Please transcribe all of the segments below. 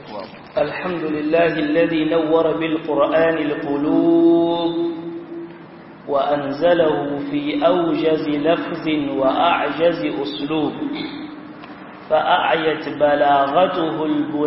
الحمد لله الذي نور بالقرآن القلوب وأنزله في أوجز لفظ وأعجز أسلوب فأعيت بلاغته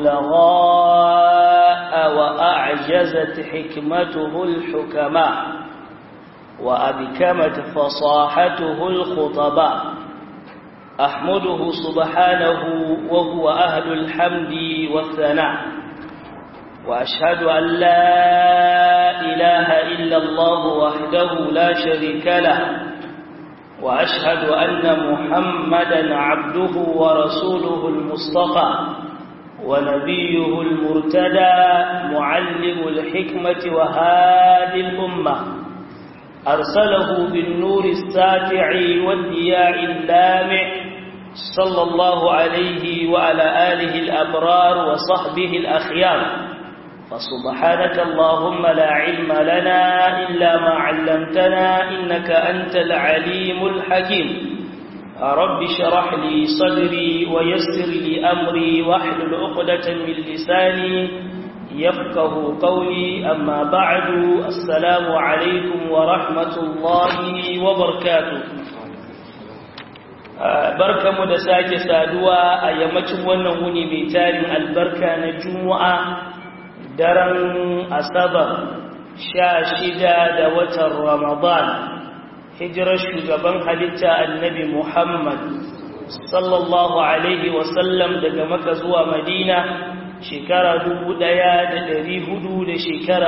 البلغاء وأعجزت حكمته الحكماء وأبكمت فصاحته الخطباء أحمده سبحانه وهو أهل الحمد والثناء وأشهد أن لا إله إلا الله وحده لا شريك له وأشهد أن محمدا عبده ورسوله المصطفى ونبيه المرتدى معلم الحكمة وهادي الأمة أرسله بالنور الساتع والضياء اللامع صلى الله عليه وعلى آله الأبرار وصحبه الأخيار فسبحانك اللهم لا علم لنا إلا ما علمتنا إنك أنت العليم الحكيم رب اشرح لي صدري ويسر لي أمري واحلل عقدة من لساني يفقه قولي أما بعد السلام عليكم ورحمة الله وبركاته barkamu da sake saduwa a yammacin wannan wuni mai tarin albarka na Juma'a daren Asabar 16 da watan Ramadan hijirar shugaban halitta Annabi Muhammad sallallahu alaihi wasallam daga Makka zuwa Madina shekara 1400 da shekara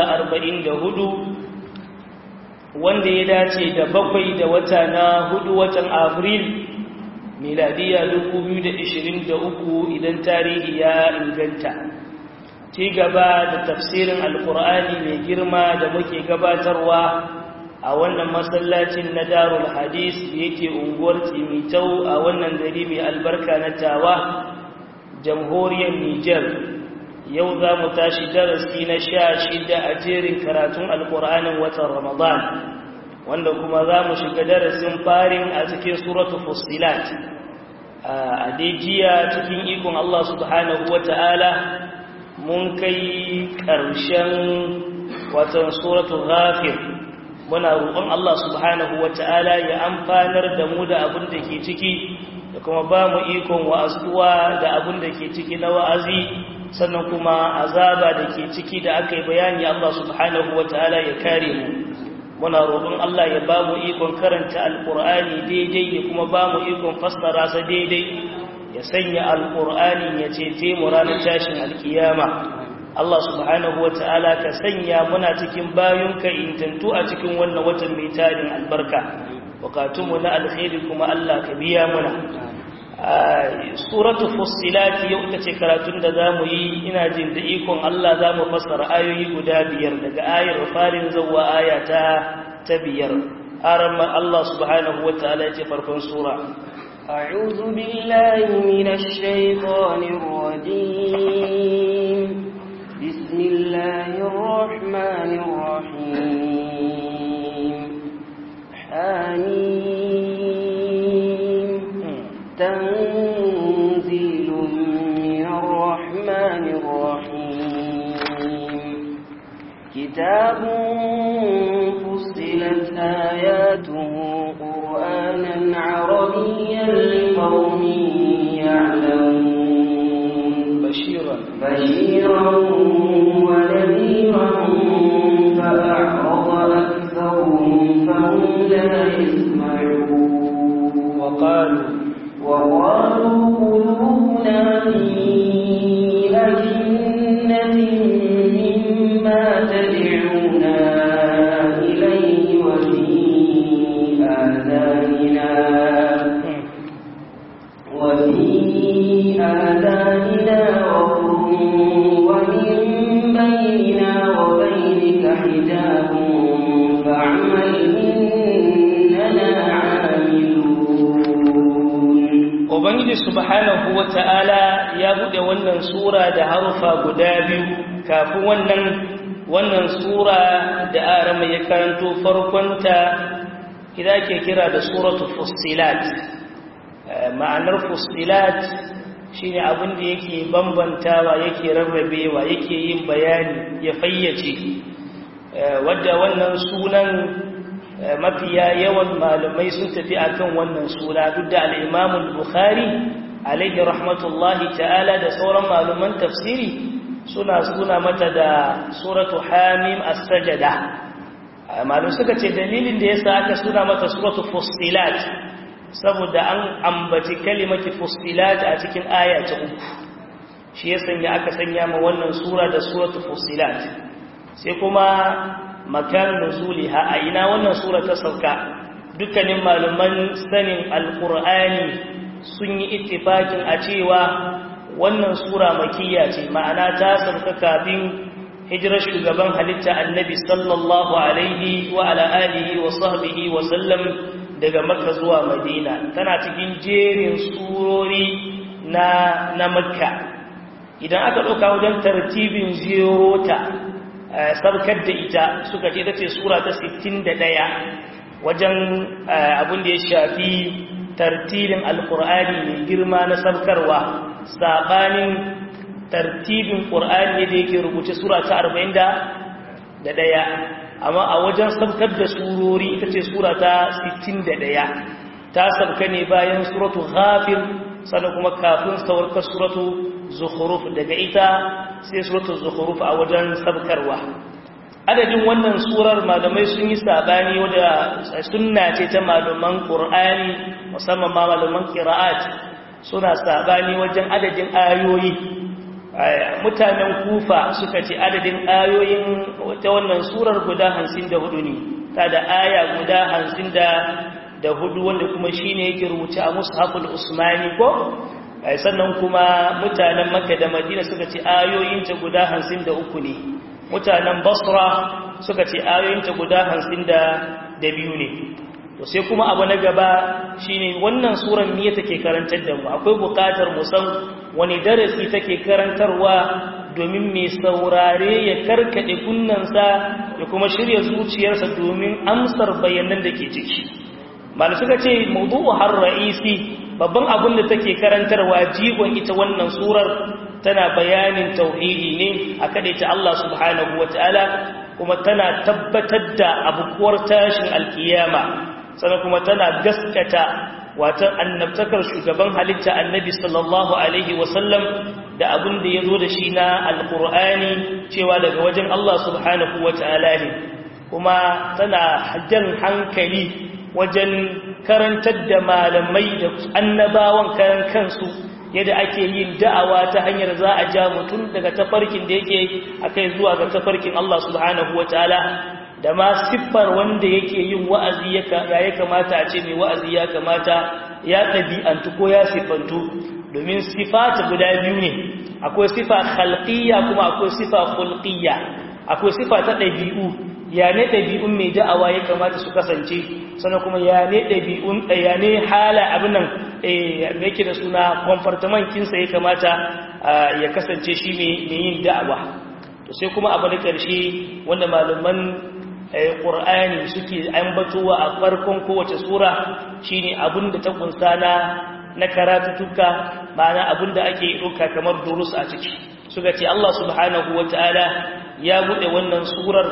44 wanda ya dace da 7 da wata na 4 watan Afril miladiya 2023 idan tarihi ya inganta ci gaba da tafsirin alkur'ani mai girma da muke gabatarwa a wannan masallacin na Darul Hadis da yake unguwar Tsimitau a wannan gari mai albarka na Tawa jamhuriyar Niger yau za mu tashi darasi na 16 a jerin karatun alkur'anin watan Ramadan wanda kuma za mu shiga darasin farin a cikin suratul Fussilat a jiya cikin ikon Allah subhanahu wata'ala mun kai ƙarshen watan suratul Ghafir muna roƙon Allah subhanahu wata'ala ya amfanar da mu da abin da ke ciki da kuma ba mu ikon wa'azuwa da abin da ke ciki na wa'azi sannan kuma azaba da ke ciki da aka yi bayani Allah subhanahu wata'ala ya kare mu muna roƙon Allah ya ba mu ikon karanta alƙur'ani daidai ya kuma ba mu ikon fassara sa daidai ya sanya alƙur'ani ya cece mu ranar tashin alkiyama Allah subhanahu wata'ala ka sanya muna cikin bayunka intantu a cikin wannan watan mai tarin albarka bukatunmu na alkhairi kuma Allah ka biya muna suratul fussilat yau tace karatun da zamu yi ina jin da ikon Allah zamu fassara ayoyi guda 5 daga ayar farin zuwa aya ta 5 aramma Allah subhanahu wataala yace farkon sura a'udhu billahi minash shaitanir rajim bismillahir rahmanir rahim تنزيل من الرحمن الرحيم كتاب فصلت آياته قرآنا عربيا لقوم يعلمون بشيرا ونذيرا فأعرض أكثرهم فهم لا يسمعون وقالوا قلوبنا في أجنة مما تدعونا إليه وفي آذاننا وقر ومن بيننا وبينك حجاب فاعمل إننا Ubangiji subhanahu wata'ala ya bude wannan sura da harufa guda biyu kafin wannan sura da arama ya karanto farkonta idan ke kira da suratul fussilat ma'anar fussilat shine abin da yake bambantawa yake rarrabewa yake yin bayani ya fayyace wadda wannan sunan mafiya yawan malamai sun tafi akan wannan sura duk da al-Imam al-Bukhari alaihi rahmatullahi ta'ala da sauran malaman tafsiri suna mata da suratu Hamim as-Sajda. Malum suka ce dalilin da yasa aka suna mata suratu Fussilat saboda an ambaci kalimati Fussilat a cikin aya ta 3 shi yasa aka sanya ma wannan sura da suratu Fussilat. Sai kuma makan nuzuliha a ina wannan sura ta sauka dukkanin malaman sanin alqur'ani sun yi ittifakin a cewa wannan sura makiyya ce ma'ana ta sauka kafin hijirar shugaban halitta annabi sallallahu alaihi wa ala alihi wa sahbihi wa sallam daga makka zuwa madina tana cikin jerin surori na makka idan aka ɗauka wajen tartibin ziyarota sarkar da ita suka ce ita ce sura ta 61 wajen abin da ya shafi tartibin alkur'ani mai girma na sarkarwa sabanin tartibin qur'ani da yake rubuce sura ta 41 amma a wajen sarkar da surori ita ce sura ta 61 ta sarka ne bayan suratu ghafir sannan kuma kafin saukar suratu zukhruf daga ita sai suratul zukhruf a wajen sabkarwa adadin wannan surar malamai sun yi sabani wanda sunna ce ta malaman qur'ani musamman ma malaman qira'at suna sabani wajen adadin ayoyi mutanen kufa suka ce adadin ayoyin ta wannan surar guda 54 ne ta da aya guda 54 wanda kuma shine yake rubuce a mushaful usmani ko sannan kuma mutanen Makka da Madina suka ce ayoyinta guda 53 ne mutanen Basra suka ce ayoyinta guda 52 ne to sai kuma abu na gaba shine wannan suran ne take karantar da mu akwai bukatar mu san wani darasi take karantarwa domin mai saurare ya karkade kunnansa ya kuma shirya zuciyarsa domin amsar bayanan da ke ciki malai suka ce mawdu'u har ra'isi babban abin da take karantarwa jigon ita wannan surar tana bayanin tauhidi ne a kadaita Allah subhanahu wataala kuma tana tabbatar da abukuwar tashin alkiyama sannan kuma tana gaskata watan annabtakar shugaban halitta annabi sallallahu alaihi wasallam da abin da yazo da shi na alqur'ani cewa daga wajen Allah subhanahu wataala ne kuma tana jan hankali wajen karantar da malamai da annabawan karan kansu yadda ake yin da'awa ta hanyar za a ja mutum daga tafarkin da yake akai zuwa ga tafarkin Allah subhanahu wataala da ma siffar wanda yake yin wa'azi ya kamata a ce mai wa'azi ya kamata ya ɗabi'antu ko ya siffantu domin sifata guda biyu ne akwai sifa khalqiyya kuma akwai sifa khulqiyya akwai sifa ta ɗabi'u ya ne ɗabi'un mai da'awa ya kamata su kasance sannan kuma ya ne ɗabi'un ya ne hala abin nan yake da suna comportament kinsa ya kamata ya kasance shi mai yin da'awa to sai kuma abu da ƙarshe wanda malaman ƙur'ani suke ambatowa a farkon kowace sura shine abin da ta kunsa na karatutuka ma'ana abin da ake ɗauka kamar durus a ciki suka ce Allah subhanahu wata'ala ya buɗe wannan surar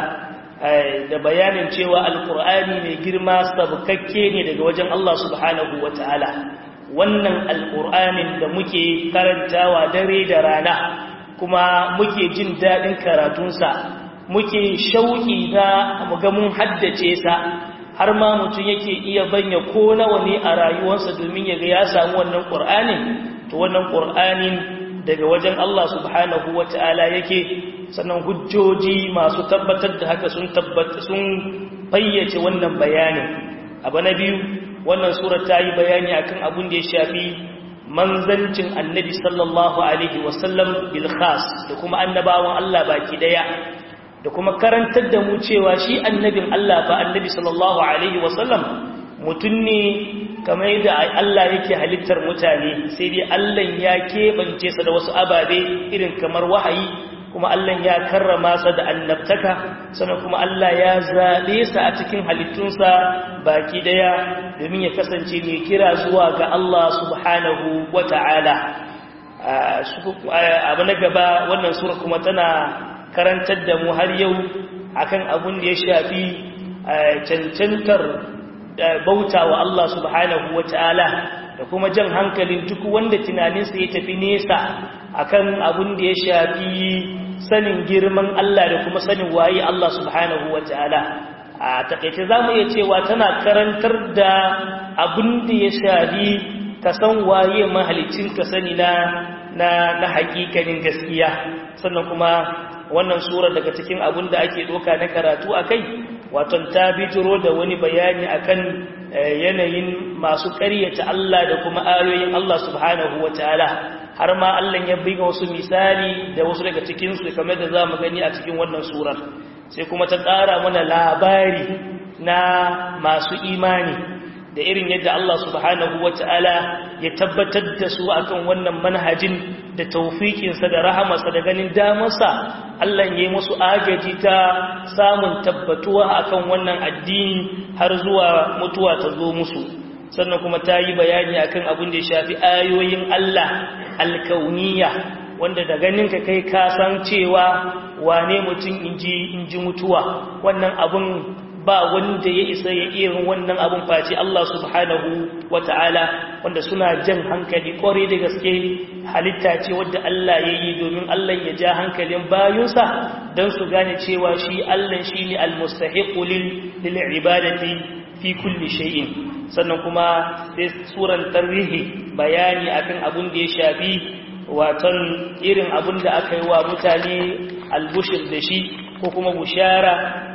da bayanin cewa alƙur'ani mai girma sabkakke ne daga wajen Allah subhanahu wata'ala wannan alƙur'anin da muke karantawa dare da rana kuma muke jin daɗin karatunsa muke shauƙi na muga mun haddace sa har ma mutum yake iya banya ko nawa ne a rayuwarsa domin ya ga ya samu wannan ƙur'anin to wannan ƙur'anin daga wajen Allah subhanahu wata'ala yake sannan hujjoji masu tabbatar da haka sun fayyace wannan bayanin abu na biyu wannan sura ta yi bayani akan abin da ya shafi manzancin annabi sallallahu alaihi wasallam bil khas da kuma annabawan Allah baki daya da kuma karantar da mu cewa shi annabin Allah fa annabi sallallahu alaihi wasallam mutum ne kamar yadda Allah yake halittar mutane sai dai Allah ya keɓance sa da wasu ababe irin kamar wahayi kuma Allah ya karrama sa da annabtaka sannan kuma Allah ya zaɓe sa a cikin halittunsa baki daya domin ya kasance mai kira zuwa ga Allah subhanahu wata'ala abu na gaba wannan sura kuma tana karantar da mu har yau akan abun da ya shafi cancantar bauta wa Allah subhanahu wata'ala da kuma jan hankalin duk wanda tunaninsa ya tafi nesa akan abun da ya shafi sanin girman Allah da kuma sanin waye Allah subhanahu wata'ala. A takaice za mu iya cewa tana karantar da abun da ya shafi ka san waye mahalicin ka sani na hakikanin gaskiya. Sannan kuma wannan sura daga cikin abun da ake doka na karatu akai waton ta bijiro da wani bayani akan yanayin masu ƙaryata Allah da kuma ayoyin Allah subhanahu wataala, har ma Allah ya biga wasu misali da wasu daga cikin su kamar da zamu gani a cikin wannan surar. Sai kuma ta ƙara mana labari na masu imani da irin yadda Allah subhanahu wata'ala ya tabbatar da su akan wannan manhajin da tawfikinsa da rahamarsa da ganin damarsa. Allah ya yi musu agaji ta samun tabbatuwa akan wannan addini har zuwa mutuwa ta zo musu. Sannan kuma ta yi bayani akan abin da ya shafi ayoyin Allah alkauniya, wanda da ganin ka kai ka san cewa wane mutum inji mutuwa, wannan abun ba wanda ya isa ya irin wannan abun face Allah subhanahu wata'ala, wanda suna jan hankali kwarai da gaske. Halitta ce wadda Allah ya yi domin Allah ya ja hankalin bayunsa don su gane cewa shi Allah shi ne almustahiqu lil ibadati fi kulli shay'in. Sannan kuma sai suran tarihi bayani akan abun da ya shafi watan irin abun da aka yi wa mutane albushir da shi ko kuma bushara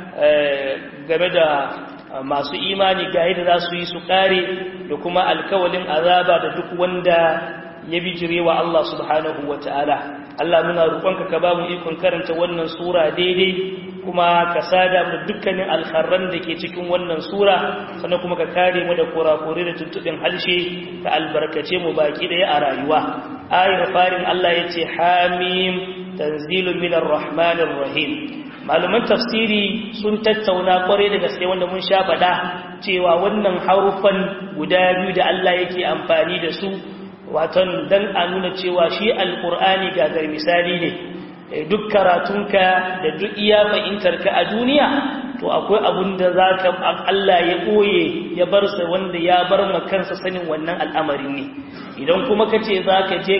game da masu imani ga yadda za su yi su kare da kuma alkawalin azaba da duk wanda ya bijire wa Allah subhanahu wata'ala. Allah muna roƙonka ka ba mu ikon karanta wannan sura daidai, kuma ka sada mu dukkanin alkharran da ke cikin wannan sura, sannan kuma ka kare mu da kurakure da tuntuɓin halshe, ka albarkace mu baki ɗaya a rayuwa. Ayar farin Allah ya ce hamim tanzilun minar rahmanir rahim. Malaman tafsiri sun tattauna kwarai da gaske wanda mun sha faɗa cewa wannan harufan guda biyu da Allah yake amfani da su watan dan a nuna cewa shi alqur'ani gagar misali ne. Duk karatunka da duk iya fahimtarka a duniya to akwai abun da zaka Allah ya koye ya bar sa wanda ya bar ma kansa sanin wannan al'amarin ne. Idan kuma kace zaka je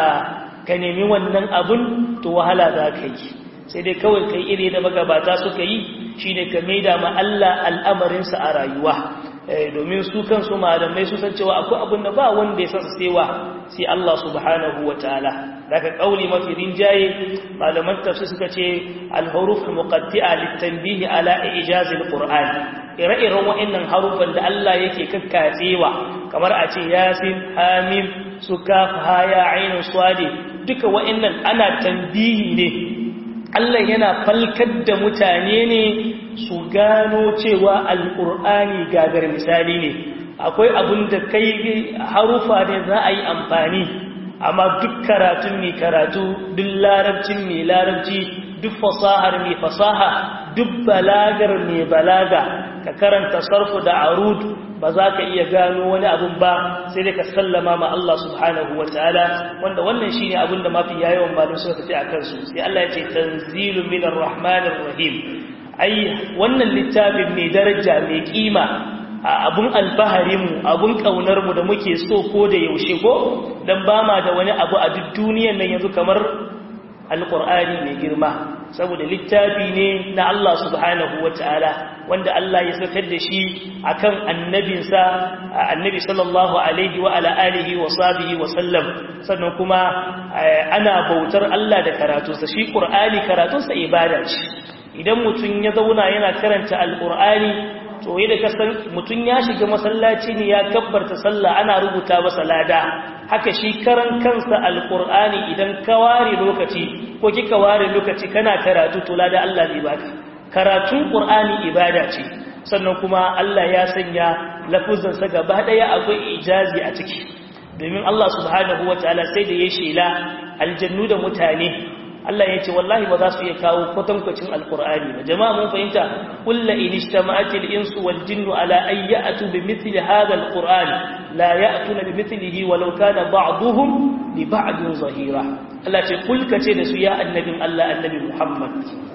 ka nemi wannan abun to wahala zaka yi, sai dai kawai kai iri da magabata suka yi shine ka maida ma Allah al'amarinsa a rayuwa. Domin su kansu malamai su san cewa akwai abin da ba wanda ya san sewa sai Allah subhanahu wataala. Daga kauli mafi rinjaye malaman tafsir suka ce al-huruf muqaddi'a lit-tanbih ala ijaz al-Qur'an. Ire-iren wa'annan harufan da Allah yake kakkatsewa kamar a ce yasin, hamim, su kaf, ha, ya, ain, swadi, duka wa'annan ana tanbihi ne. Allah yana falkar da mutane ne su gano cewa alƙur'ani gagar misali ne. Akwai abin da kai harufa ne za a yi amfani, amma duk karatun mai karatu, duk larabcin mai larabci, duk fasahar mai fasaha, duk balagar mai balaga, ka karanta sarfu da arud ba za ka iya gano wani abun ba sai dai ka sallama ma Allah subhanahu wataala, wanda wannan shine abin da mafi yawan malamai suka tafi akan su. Sai Allah ya ce tanzilun minar rahmanir rahim. Ai wannan littafin mai daraja mai kima, abun alfaharinmu, abun ƙaunarmu da muke so ko da yaushe ko dan ba ma da wani abu a duk duniyar nan yanzu kamar alƙur'ani mai girma, saboda littafi ne na Allah subhanahu wata'ala wanda Allah ya saukar da shi akan annabinsa annabi sallallahu alaihi wa ala alihi wa sahbihi wa sallam. Sannan kuma ana bautar Allah da karatunsa. Shi ƙur'ani karatunsa ibada ce. Idan mutum ya zauna yana karanta alƙur'ani to yadda kasan mutum ya shiga masallaci ne ya kabbarta sallah ana rubuta masa lada, haka shi karan kansa alqur'ani idan ka ware lokaci ko kika ware lokaci kana karatu to lada Allah zai baka. Karatun qur'ani ibada ce, sannan kuma Allah ya sanya lafuzan sa gaba daya akwai ijazi a ciki, domin Allah subhanahu wataala sai da ya shela aljannu da mutane. Allah ya ce wallahi ba za su iya kawo kwatankwacin alkur'ani ba. Jama'a mun fahimta, kullu in ijtama'atil insu wal jinnu ala an ya'tu bi mithli hadha alqur'an la ya'tuna bimithlihi walau kana ba'dhum li ba'din zahira Allah ce kulka ce da su ya annabin Allah annabi Muhammad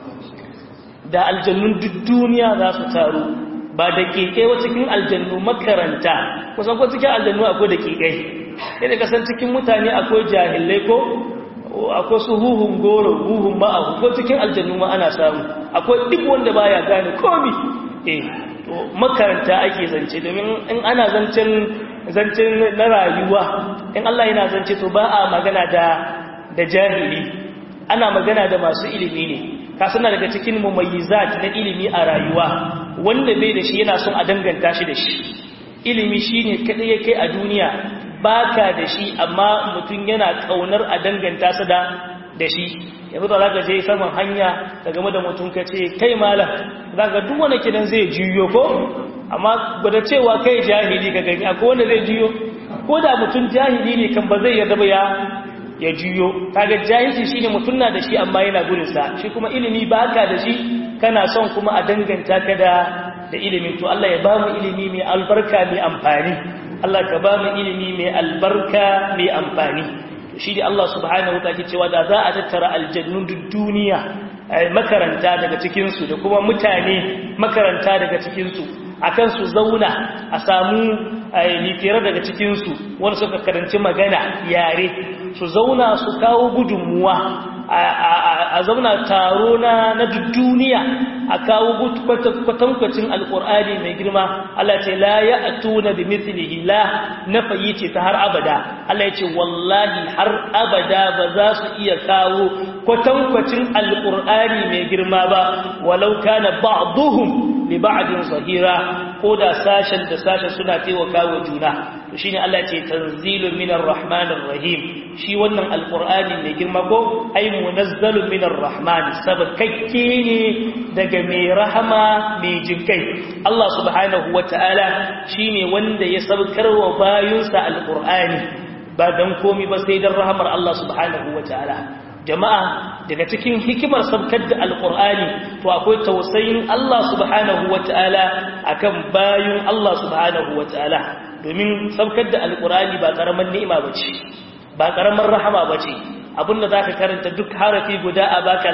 da aljannun duk duniya za su taru ba da keke wa cikin aljannu makaranta kusan ko cikin aljannu akwai da kekai yadda kasan cikin mutane akwai jahilai ko akwai su huhun goro huhun ma'ahu ko cikin aljannu ma ana samu akwai duk wanda baya gane komi to makaranta ake zance domin in ana zancen na rayuwa in Allah yana zance to ba a magana da jahili ana magana da masu ilimi ne ka suna daga cikin mumayyizat na ilimi a rayuwa wanda bai da shi yana son a danganta shi da shi ilimi shine kadai yake a duniya baka da shi amma mutum yana kaunar a danganta sa da shi yanzu da zaka je saman hanya ka game da mutum ka ce kai malam zaka duk wani kidan zai juyo ko amma gwada cewa kai jahili ka gani akwai wanda zai juyo ko da mutum jahili ne kan ba zai yarda ba ya juyo kaga jahilci shine mutum na da shi amma yana gurin sa shi kuma ilimi baka da shi kana son kuma a danganta ka da ilimin to Allah ya ba mu ilimi mai albarka mai amfani Allah ka ba mu ilimi mai albarka mai amfani shi da Allah subhanahu wa ta'ala cewa da za a tattara aljannun duniya makaranta daga cikin su da kuma mutane makaranta daga cikin su akan su zauna a samu lifiyar daga cikin su wanda suka karanci magana yare su zauna su kawo gudunmuwa a zauna taro na duniya a kawo kwatankwacin alkur'ani mai girma Allah ce la ya atuna bi mithlihi la nafayi ce ta har abada Allah ya ce wallahi har abada ba za su iya kawo kwatankwacin alkur'ani mai girma ba walau kana ba'duhum li ba'din zahira ko da sashen da sashen suna taimaka wa juna to shine Allah ya ce tanzilun minar rahmanir rahim shi wannan alkur'ani mai girma ko ai munazzalun minar rahman sabakakke ne daga mai rahama mai jinkai Allah subhanahu wataala shine wanda ya sabkarwa bayinsa alkur'ani ba dan komai ba sai dan rahamar Allah subhanahu wataala jama'a daga cikin hikimar sabkar da alkur'ani to akwai tausayin Allah subhanahu wataala akan bayin Allah subhanahu wataala domin sabkar da alkur'ani ba karaman ni'ima bace ba karamar rahama bace abinda zaka karanta duk harafi guda a baka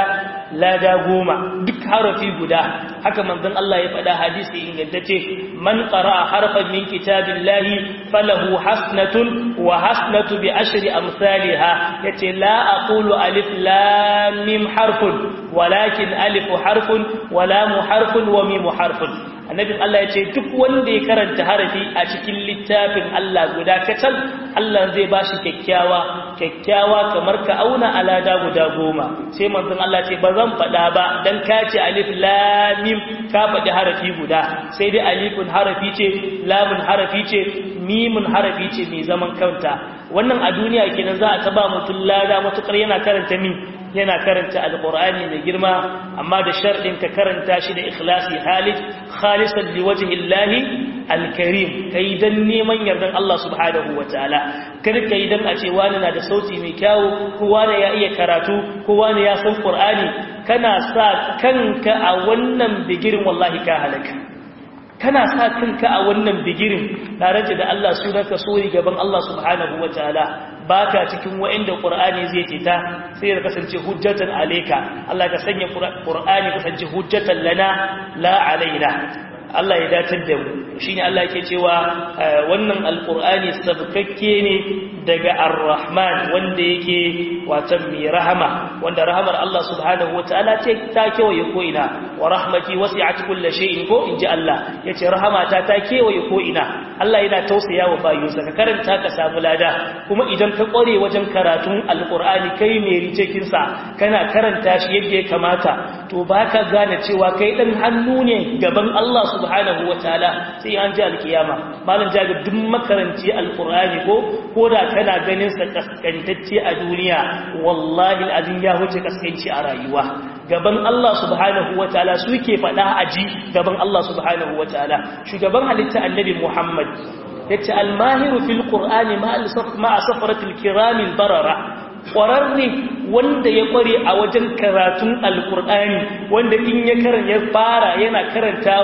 lada 10 duk harafi guda haka manzon Allah ya faɗa hadisi ingantacce man qara'a harfan min kitabillahi falahu hasnatun wa hasnatu bi ashri amsalha yace la aqulu alif lam mim harfun walakin alif harfun wa lam harfun wa mim harfun annabin Allah ya ce duk wanda ya karanta harafi a cikin littafin Allah guda kacal Allah zai ba shi kyakkyawa kamar ka auna alada guda 10 sai manzon Allah ce ba zan faɗa ba dan ka ce alif lam mim ka faɗi harafi guda sai dai alifun harafi ce lamun harafi ce mimun harafi ce mai zaman kanta wannan a duniya kenan za a taba mutum lada matukar yana karanta yana karanta alqur'ani mai girma amma da sharɗin ka karanta shi da ikhlasi khalisan liwajhillahi alkarim kai dan neman yardan Allah subhanahu wataala kar kai dan a ce wani na da sauti mai kyau ko wani ya iya karatu ko wani ya san qur'ani kana sa kanka a wannan bigirin wallahi ka halaka kana sa kanka a wannan bigirin tare da Allah sunanka sori gaban Allah subhanahu wataala baka cikin wa'inda qur'ani zai fita sai ya kasance hujjatan alayka Allah ka sanya qur'ani kasance hujjatan lana la alaina Allah ya datar da mu shine Allah yake cewa wannan alqur'ani sabkakke ne daga ar-rahman wanda yake watan mai rahama wanda rahamar Allah subhanahu wataala ce ta kewaye ko ina wa rahmati wasi'at kulli shay'in ko inji Allah yace rahamata ta kewaye ko ina Allah yana tausaya wa bayinsa ka karanta ka samu lada kuma idan ka kware wajen karatun alqur'ani kai mai ricekin sa kana karanta shi yadda ya kamata to baka gane cewa kai dan hannu ne gaban Allah subhanahu wataala sai an ji alkiyama malam jabir duk makaranci alqur'ani ko da kana ganin sa kaskantacce a duniya wallahi alazim ya huce kaskanci a rayuwa gaban Allah subhanahu wataala suke fada aji gaban Allah subhanahu wataala shugaban halitta annabi Muhammad yace almahiru fil qur'ani ma'a safaratil kiramil barara ƙwararre wanda ya ƙware a wajen karatun alƙur'ani wanda in ya fara yana karantawa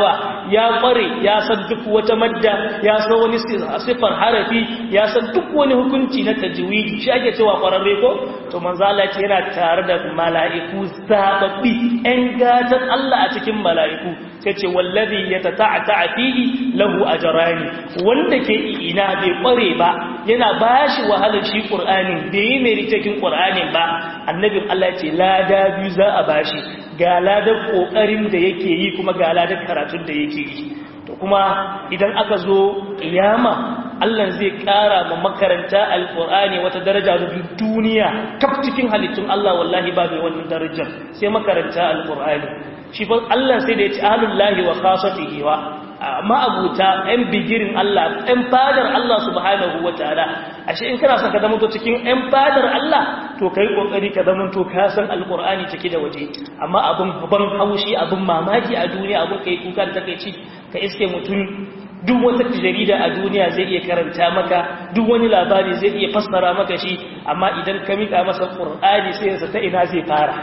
ya kware ya san duk wata madda ya san wani sifar harafi ya san duk wani hukunci na tajwidi shi ake cewa kwararre ko to manzo Allah ce yana tare da mala'iku zababbi ɗan gatan Allah a cikin mala'iku sai ce wallazi yatata'ata fihi lahu ajrani wanda ke ina bai kware ba yana bashi wahalar shi Qur'anin bai yi mai cikin Qur'anin ba annabin Allah ce lada biyu za a bashi ga ladar kokarin da yake yi kuma ga ladar karatun da yake yi to kuma idan aka zo kiyama Allah zai kara ma makaranta alqur'ani wata daraja da duniya kaf cikin halittun Allah wallahi ba mai wannan darajar sai makaranta alqur'ani shi fa Allah sai da ya ci ahlullahi wa khassatihi wa ma'abuta ɗan bigirin Allah ɗan fadar Allah subhanahu wa ta'ala ashe in kana son ka zama to cikin ɗan fadar Allah to kai kokari ka zama to ka san alqur'ani cike da waje amma abun ban haushi abun mamaki a duniya abun kai kuka da takeici ka iske mutum duk wata jarida a duniya zai iya karanta maka duk wani labari zai iya fassara maka shi amma idan ka mika masa qur'ani sai ya ta ina zai fara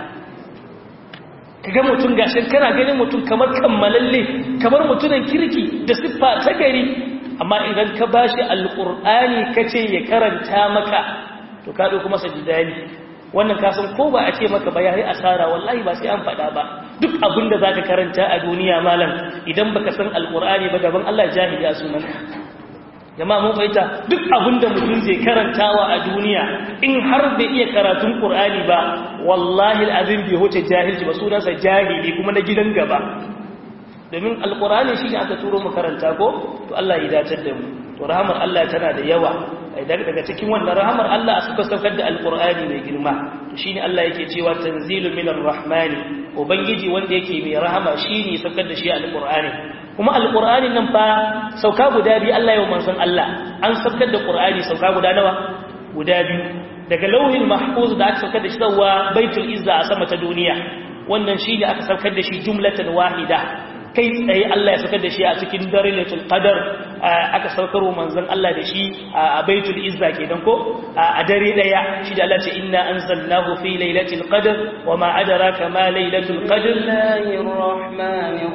kaga mutum gashin kana ganin mutum kamar kammalalle kamar mutumin kirki da siffa ta gari amma idan ka bashi alqur'ani kace ya karanta maka to ka dauko masa jidali wannan kasan ko ba a ce maka ba yayi asara wallahi ba sai an fada ba duk abinda zaka karanta a duniya malam idan baka san alqur'ani ba gaban Allah jahili ya sunanka jama'a mun fahimta duk abinda mutum zai karantawa a duniya in har bai iya karatun Qur'ani ba wallahi alazim bai huce jahilci ba sunansa jahili kuma na gidan gaba domin alqur'ani shi ne aka turo mu karanta ko to Allah ya dace da mu to rahamar Allah tana da yawa daga cikin wannan rahamar Allah a suka saukar da alqur'ani mai girma to shine Allah yake cewa tanzilu minar rahmani ubangiji wanda yake mai rahama shine saukar da shi alqur'ani kuma alqur'anin nan fa sauka guda biyu Allah ya manzon Allah an saukar da qur'ani sauka guda nawa guda biyu daga lauhin mahfuz da aka saukar da shi zuwa baitul izza a sama ta duniya wannan shine aka saukar da shi jumlatan wahida kai tsaye Allah ya saukar da shi a cikin darilatul qadar aka saukar wa manzon Allah da shi a baitul izza kenan ko a dare daya shi da Allah ce inna anzalnahu fi lailatul qadr wama adraka ma lailatul qadr Bismillahir rahmanir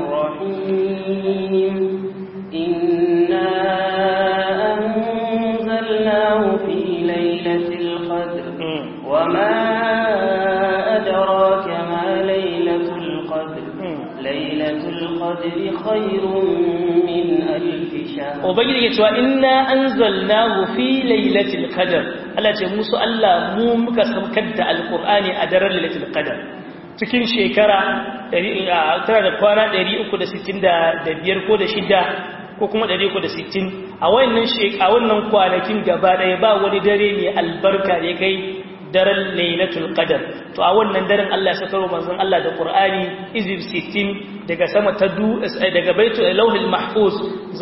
rahim inna anzalnahu fi lailatul qadr wama adraka ma lailatul qadr lailatul qadri khairun min alf shahr ubangiji ya cewa inna anzalnahu fi lailatul qadr Allah ce musu Allah mu muka saukar da alqur'ani a daren lailatul qadr cikin shekara tana da kwana 365 ko da shida ko kuma 360 a wannan kwanakin gaba daya ba wani dare mai albarka da kai daren lailatul qadr to a wannan daren Allah ya sakaro manzon Allah da Qur'ani izib 60 daga sama ta daga baitul lauhil mahfuz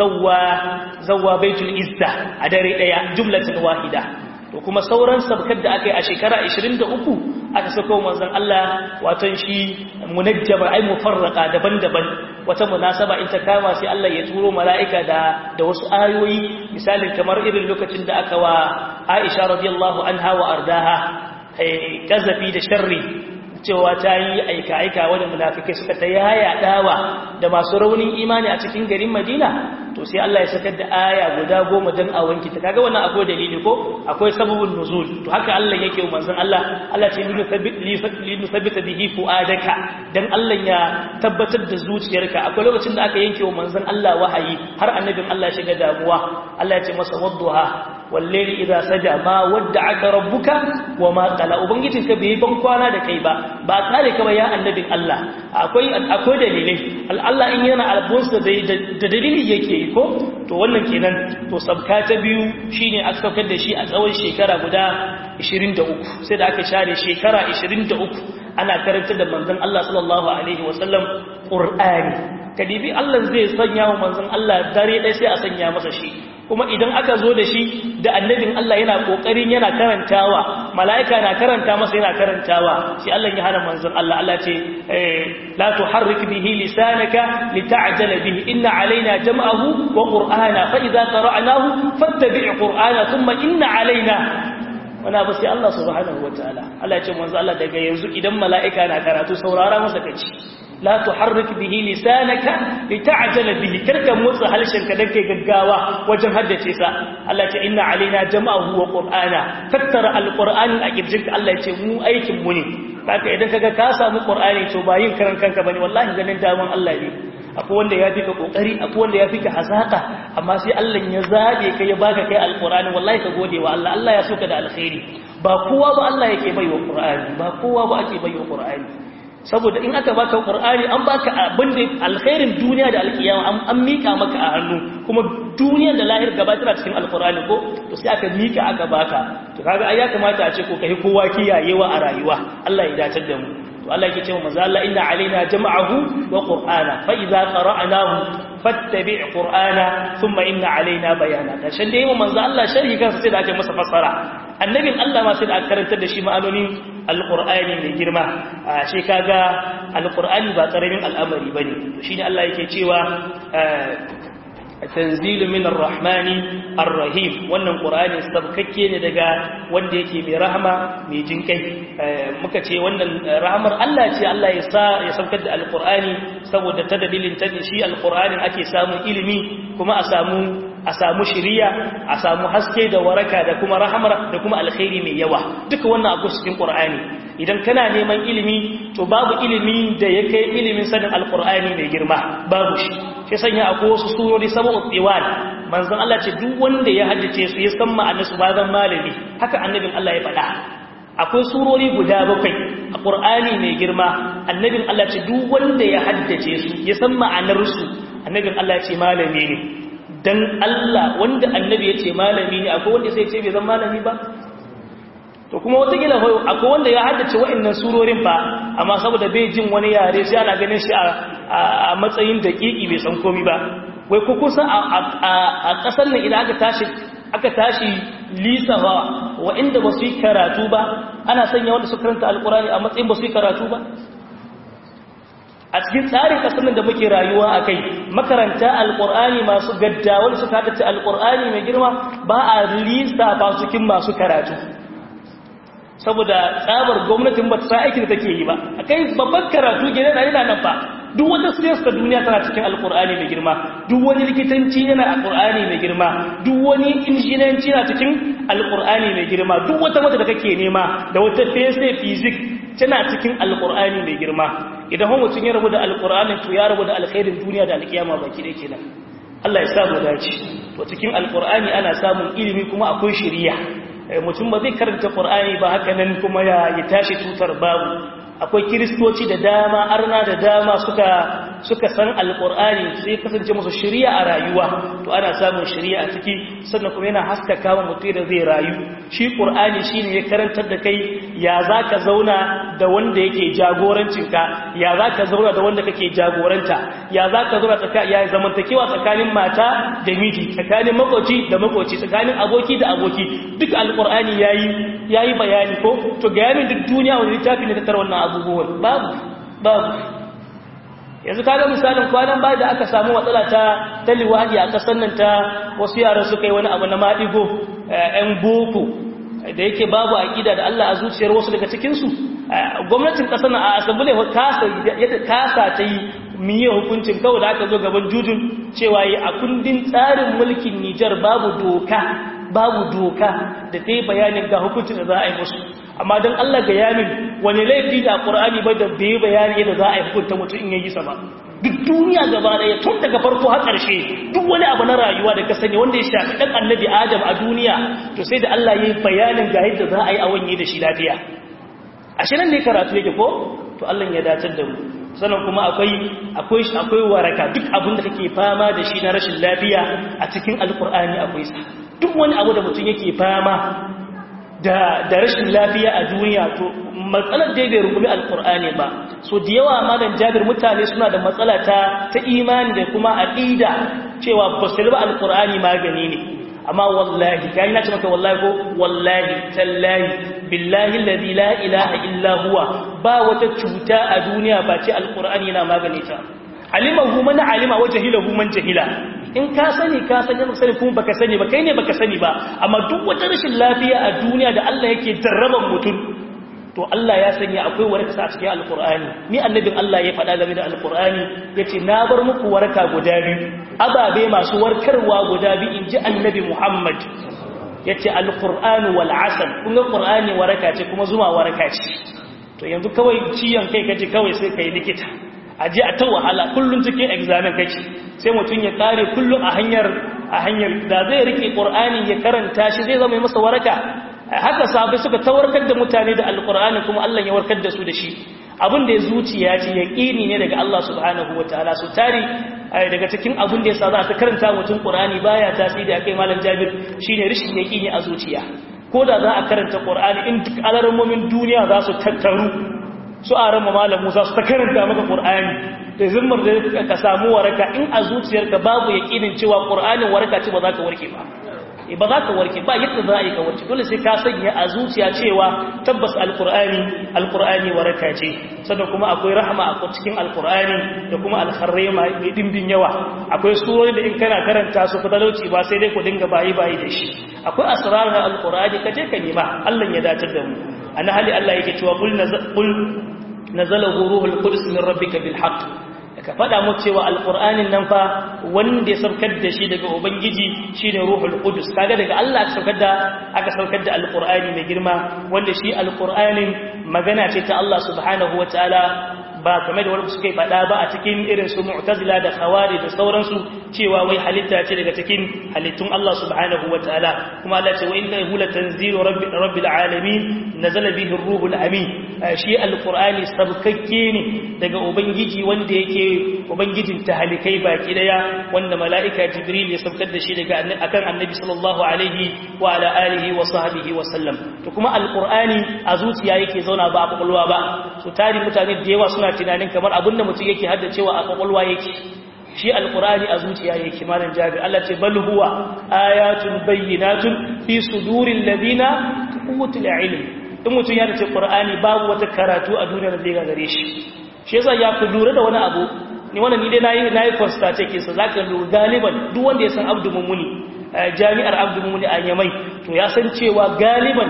zawwa baitul izza a dare daya jumlatan wahida to kuma sauran sabkar da aka yi a shekara 23 aka sako manzon Allah watan shi munajjaba ay mufarraqa daban-daban wata munasaba in ta kama sai Allah ya turo mala'ika da wasu ayoyi misalin kamar irin lokacin da aka wa Aisha radiyallahu anha wa ardaha kazafi da sharri cewa ta yi aika-aika wadda munafikai suka ta yaya dawa da masu raunin imani a cikin garin Madina to sai Allah ya sakar da aya guda 10 dan a wanki ta kaga wannan akwai dalili ko akwai sababun nuzul to haka Allah yake manzon Allah ce linusabbita bihi fuadaka dan Allah ya tabbatar da zuciyarka akwai lokacin da aka yanke wa manzon Allah wahayi har annabin Allah ya shiga damuwa Allah ya ce masa wadduha wallahi idza saja ma wadda'aka rabbuka wama qala ubangijinka bai ban kwana da kai ba kare ka ba ya annabin Allah akwai dalilai Allah in yana albunsa da dalili yake ko to wannan kenan to sabka ta biyu shine aka saukar da shi a tsawon shekara guda 23 sai da aka share shekara 23 ana karanta da manzon Allah sallallahu alaihi wasallam Qur'ani kadibi Allah zai sanya wa manzon Allah dare dai sai a sanya masa shi kuma idan aka zo da shi da annabin Allah yana kokarin yana karantawa mala'ika na karanta masa yana karantawa sai Allah ya hana manzon Allah ce la tuharrik bihi lisanaka lita'jala bihi inna alaina jam'ahu wa qur'ana fa idza qara'nahu fattabi' qur'ana thumma inna alaina wana ba sai Allah subhanahu wataala Allah ya ce manzon Allah daga yanzu idan mala'ika na karatu saurara masa kaci la tuharrik bihi lisanaka lita'jala bihi karka motsa halshenka dan kai gaggawa wajen haddace sa Allah ce inna alaina jama'ahu wa qur'ana tattara alqur'ani a kirjinka Allah ya ce mu aikin mu ne kaka idan kaga ka samu qur'ani to ba yin karan kanka bane wallahi ganin daman Allah ne akwai wanda ya fika kokari akwai wanda ya fika hazaka amma sai Allah ya zabe kai ya baka kai alqur'ani wallahi ka gode wa Allah Allah ya soka da alkhairi ba kowa ba Allah yake baiwa qur'ani ba kowa ba ake baiwa qur'ani saboda in aka baka qur'ani an baka abin da alkhairin duniya da alkiyama an mika maka a hannu kuma duniyar da lahir gaba tana cikin alqur'ani ko to sai aka mika aka baka to kaga ai ya kamata a ce ko kai kowa kiyayewa a rayuwa Allah ya dace da mu to Allah yake cewa manzo Allah inna alaina jama'ahu wa qur'ana fa idza qara'nahu fattabi' qur'ana thumma inna alaina bayana kashin da yayin manzo Allah sharhi kansa sai da ake masa fassara annabin Allah ma sai da aka karantar da shi ma'anonin alqur'ani mai girma shi kaga alqur'ani ba karamin al'amari bane shine Allah yake cewa tanzilu min ar-rahmani ar-rahim wannan qur'ani sabkakke ne daga wanda yake mai rahama mai jinkai muka ce wannan rahamar Allah ce Allah ya saukar da alqur'ani saboda ta dalilin ta shi alqur'anin ake samu ilimi kuma a samu shiriya a samu haske da waraka da kuma rahamar da kuma alkhairi mai yawa duka wannan abu cikin qur'ani idan kana neman ilimi to babu ilimi da yake ilimin sanin alqur'ani mai girma babu shi sai sanya akwai wasu surori sabu tsiwal manzon Allah ce duk wanda ya haddace su ya san ma'anar su ba zan malami haka annabin Allah ya faɗa akwai surori guda 7 a qur'ani mai girma annabin Allah ce duk wanda ya haddace su ya san ma'anar su annabin Allah ya ce malami ne dan Allah wanda annabi ya ce malami ne akwai wanda sai ya ce bai zan malami ba to kuma wata gila akwai wanda ya haddace wa'annan surorin ba amma saboda bai jin wani yare sai ana ganin shi a matsayin daƙiƙi bai san komai ba wai ko kusa a ƙasar nan idan aka tashi lisawa wa'inda ba su yi karatu ba ana sanya wanda su karanta alƙur'ani a matsayin ba su yi karatu ba a cikin tsarin ƙasar nan da muke rayuwa a kai makaranta alƙur'ani masu gadda wanda suka haddace alƙur'ani mai girma ba a lissafa su cikin masu karatu saboda tsabar gwamnatin ba ta sa aikin da take yi ba akai babban karatu gidan yana nan fa duk wata siyasa ta duniya tana cikin alkur'ani mai girma duk wani likitanci yana alkur'ani mai girma duk wani injinanci yana cikin alkur'ani mai girma duk wata mata da kake nema da wata physics tana cikin alkur'ani mai girma idan har mutum ya rabu da alkur'ani to ya rabu da alkhairin duniya da alkiyama baki dai kenan Allah ya sa mu dace to cikin alkur'ani ana samun ilimi kuma akwai shari'a mutum ba zai karanta qur'ani ba haka nan kuma ya tashi tutar babu akwai kiristoci da dama arna da dama suka san alqur'ani sai kasance musu shari'a a rayuwa to ana samun shari'a a ciki sannan kuma yana haskaka wa mutum da zai rayu shi qur'ani shine ya karantar da kai ya zaka zauna da wanda yake jagorancinka ya zaka zauna da wanda kake jagoranta ya zaka zauna ya zamantakewa tsakanin mata da miji tsakanin makoci da makoci tsakanin aboki da aboki duk alqur'ani yayi bayani ko to ga yamin duk duniya wani littafi ne ta tar wannan abubuwan babu yanzu kaga misalin kwanan ba da aka samu matsala ta liwadi a kasar nan ta wasu yaran suka yi wani abu na maɗigo ‘yan boko da yake babu aƙida da Allah a zuciyar wasu daga cikinsu gwamnatin ƙasar nan a asambule kasa ta yi miye hukuncin kawai da aka zo gaban jujun cewa yi a kundin tsarin mulkin Nijar babu doka da ta yi bayanin ga hukuncin da za a yi musu amma don Allah ga yamin wani laifi da ƙur'ani bai da bai bayani yadda za a yi hukunta mutum in yayi sama duk duniya gaba daya tun daga farko har ƙarshe duk wani abu na rayuwa da ka sani wanda ya shafi ɗan annabi Adam a duniya to sai da Allah ya yi bayanin ga yadda za a yi a wanye da shi lafiya ashe nan ne karatu yake ko to Allah ya datar da mu sannan kuma akwai waraka duk abin da kake fama da shi na rashin lafiya a cikin alkur'ani akwai sa duk wani abu da mutum yake fama da rashin lafiya a duniya to matsalar da bai rukumi alkur'ani ba so da yawa malam Jabir mutane suna da matsala ta imani da kuma aqida cewa ba su ba alkur'ani magani ne amma wallahi kai na ce maka wallahi ko wallahi tallahi billahi alladhi la ilaha illa huwa ba wata cuta a duniya ba ce alqur'ani yana magane ta alimahu man alima wa jahilahu man jahila in ka sani ka sani ba sani kuma baka sani ba kai ne baka sani ba amma duk wata rashin lafiya a duniya da Allah yake jarraban mutum to Allah ya sanya akwai waraka a cikin alqur'ani ni annabin Allah ya faɗa game da alqur'ani yace na bar muku waraka guda biyu ababe masu warkarwa guda biyu inji annabi Muhammad yace alqur'anu wal asal kun ga qur'ani waraka ce kuma zuma waraka ce to yanzu kawai ciyan kai kaje kawai sai kai likita aje a ta wahala kullun cikin examen kake sai mutun ya kare kullun a hanyar da zai rike qur'ani ya karanta shi zai zama masa waraka haka sahabbai suka tawarkar da mutane da alqur'ani kuma Allah ya warkar da su da shi abin da ya zuciya ce yaqini ne daga Allah subhanahu wataala su tari daga cikin abin da yasa za ta karanta mutum qur'ani baya tasiri akai malam Jabir shine rishin yaqini a zuciya ko da za a karanta qur'ani in duk alarmomin duniya za su tattaru su a ran malam Musa su ta karanta maka qur'ani da zimmar da ka samu waraka in a zuciyarka babu yaqinin cewa qur'anin waraka ce ba za ka warke ba ba za ka warke ba yadda za a yi ka warke dole sai ka sanya a zuciya cewa tabbas alqur'ani waraka ce sannan kuma akwai rahama a cikin alqur'ani da kuma alkharrai mai dimbin yawa akwai surori da in kana karanta su fadalauci ba sai dai ku dinga bayi da shi akwai asrarar alqur'ani kaje ka nima Allah ya datar da mu annabi Allah yake cewa qul nazalahu ruhul qudus min rabbika bil haqq ka faɗa mu cewa alƙur'anin nan fa wanda ya saukar da shi daga ubangiji shine ruhul qudus kaga daga Allah aka saukar da alƙur'ani mai girma wanda shi alƙur'anin magana ce ta Allah subhanahu wataala ba kamar da wani suka yi faɗa ba a cikin irin su mu'tazila da khawari da sauransu cewa wai halitta ce daga cikin halittun Allah subhanahu wataala kuma Allah ce wa inna hu latanzilu rabbil alamin nazala bihi ar-ruhul amin shi alqur'ani sabkakke ne daga ubangiji wanda yake ubangijin tahalikai baki daya wanda mala'ika jibril ya saukar da shi daga akan annabi sallallahu alaihi wa ala alihi wa sahbihi wa sallam to kuma alqur'ani a zuciya yake zauna ba a kwakwalwa ba so tari mutane da yawa suna tunanin kamar abinda mutum yake haddacewa a kwakwalwa yake shi alqur'ani a zuciya yake malam Jabir Allah ce bal huwa ayatun bayyinatun fi suduril ladina utul ilm in mutum ya dace qur'ani babu wata karatu a duniyar da ya gare shi shi yasa ya ku lura da wani abu ni wannan ni dai nayi constate kin sa zaka lura galiban duk wanda ya san Abdu Mumuni jami'ar Abdu Mumuni a Yamai to ya san cewa galiban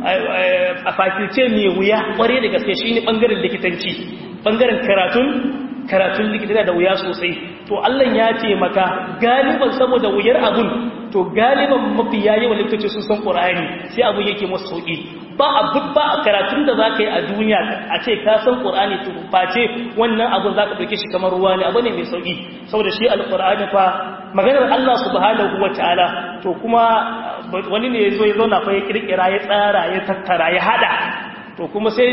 a fakulce mai wuya kware da gaske shine bangaren likitanci bangaren karatun likita da wuya sosai to Allah ya ce maka galiban saboda wuyar abun to galiban mafi yayi wa likitoci sun san Qur'ani sai abun yake musu sauki ba karatun da zaka yi a duniya a ce ka san Qur'ani to face wannan abun zaka dauke shi kamar ruwa ne abu ne mai sauki saboda shi alqur'ani fa maganar Allah subhanahu wataala to kuma wani ne yazo ya zauna fa ya kirkira ya tsara ya tattara ya hada to kuma sai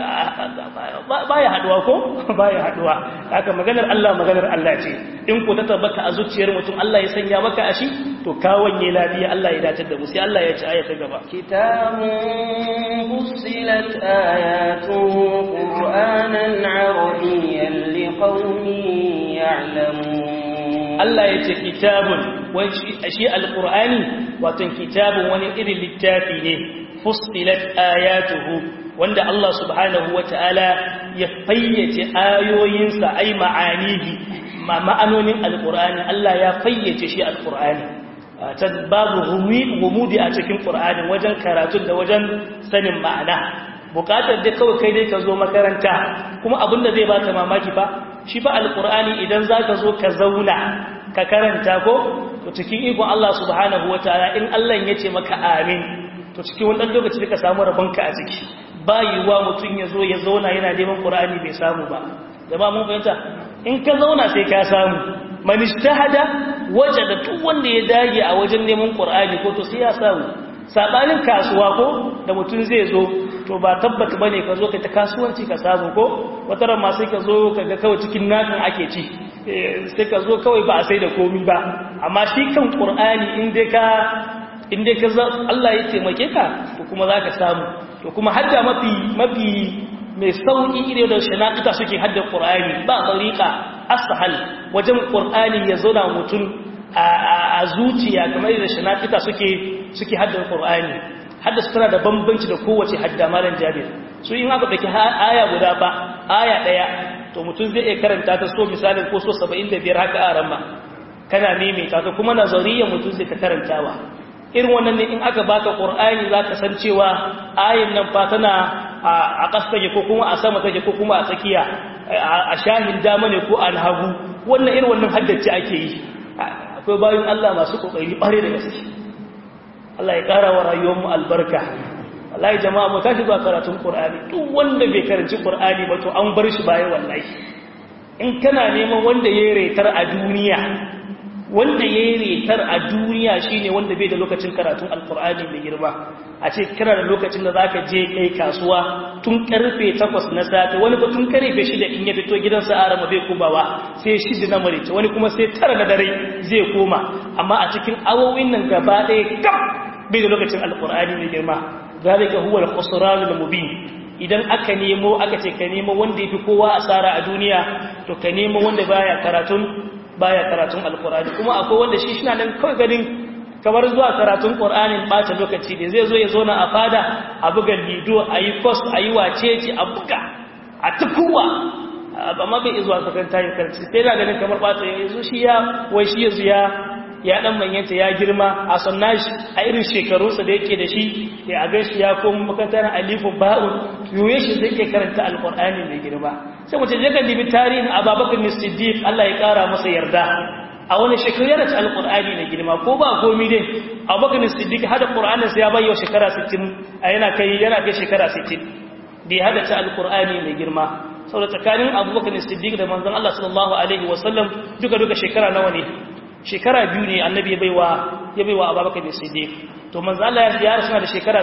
baya haduwa ko baya haduwa haka maganar Allah ce in ku ta tabbata a zuciyar mutum Allah ya sanya maka ashi to kawanye lafiya Allah ya dace da mu sai Allah ya ci aya ta gaba kitabun fussilat ayatuhu qur'anan arabiyyan liqaumin ya'lamun Allah ya ce kitabun wani shi alqur'ani wato kitabun wani irin littafi ne fussilat ayatuhu wanda Allah subhanahu wata'ala ya fayyace ayoyinsa ai ma'anihi ma'anonin alqur'ani Allah ya fayyace shi alqur'ani ta babu gumudi a cikin qur'ani wajen karatu da wajen sanin ma'ana bukatar da kawai kai dai ka zo makaranta kuma abinda zai baka mamaki fa shi ba alqur'ani idan zaka zo ka zauna ka karanta ko to cikin ikon Allah subhanahu wata'ala in Allah ya ce maka amin to cikin wannan lokaci da ka samu rabonka a ciki bayuwa mutum ya zo ya zauna yana neman Qur'ani bai samu ba jama'a mun fahimta in ka zauna sai ka samu man ijtahada wajada duk wanda ya dage a wajen neman Qur'ani ko to sai ya samu sabanin kasuwa ko da mutum zai zo to ba tabbata bane ka zo ka ta kasuwanci ka samu ko wata ran ma sai ka zo kaga kawai cikin nakan ake ci sai ka zo kawai ba a sai da komai ba amma shi kan Qur'ani inda ka Allah ya taimake ka to kuma zaka samu to kuma hadda mafi mai sauki irin da shanaqita suke hadda Qur'ani ba tariqa ashal wajen Qur'ani ya zauna mutum a zuciya kamar da shanaqita suke hadda Qur'ani hadda su tana da bambanci da kowace hadda malan Jabir su in aka dake aya guda ba aya daya to mutum zai iya karanta ta so misalin ko so 75 haka a ramma kana maimaita ta kuma nazariya mutum zai ka karantawa irin wannan ne in aka baka Qur'ani zaka san cewa ayin nan fa a ƙasa take ko kuma a sama take ko kuma a tsakiya a shahin dama ne ko an hagu wannan irin wannan haddace ake yi akwai bayan Allah masu kokari bare da gaske Allah ya ƙara wa rayuwarmu albarka wallahi jama'a mu tashi zuwa karatun Qur'ani duk wanda bai karanci Qur'ani ba to an bar shi baya wallahi in kana neman wanda yayi retar a duniya wanda yayi retar a duniya shine wanda bai da lokacin karatun alqur'ani mai girma a ce kana da lokacin da zaka je kai kasuwa tun karfe 8 na safe wani ba tun karfe 6 in ya fito gidansa arama bai kubawa sai 6 na marece wani kuma sai 9 na dare zai koma amma a cikin awowin nan gaba ɗaya kam bai da lokacin alqur'ani mai girma zalika huwa al-khusran al-mubin idan aka nemo aka ce ka nemo wanda yafi kowa asara a duniya to ka nemo wanda baya karatun alqur'ani kuma akwai wanda shi nan kawai ganin kamar zuwa karatun qur'anin bata lokaci ne zai zo ya zauna a fada a buga lido ayi course ayi wacece a buga a tukuwa amma bai zuwa sakanta yin karci sai da ganin kamar bata yanzu shi ya wai shi yanzu ya dan manyanta ya girma a sannan shi a irin shekarunsa da yake da shi sai a gashi ya koma makarantar alifu ba'un yoye shi zai ke karanta alqur'ani mai girma sai mutum ya kan dibi tarihin Abubakar Siddiq Allah ya kara masa yarda a wani shekaru yana ta alqur'ani mai girma ko ba komai dai Abubakar Siddiq hada qur'anin sa ya bayyana shekara 60 yana kai shekara 60 da hada ta alqur'ani mai girma saboda tsakanin Abubakar Siddiq da manzon Allah sallallahu alaihi wasallam duka shekara nawa ne shekara 2 ne annabi ya baiwa Abubakar Siddiq to manzo Allah ya rasu da shekara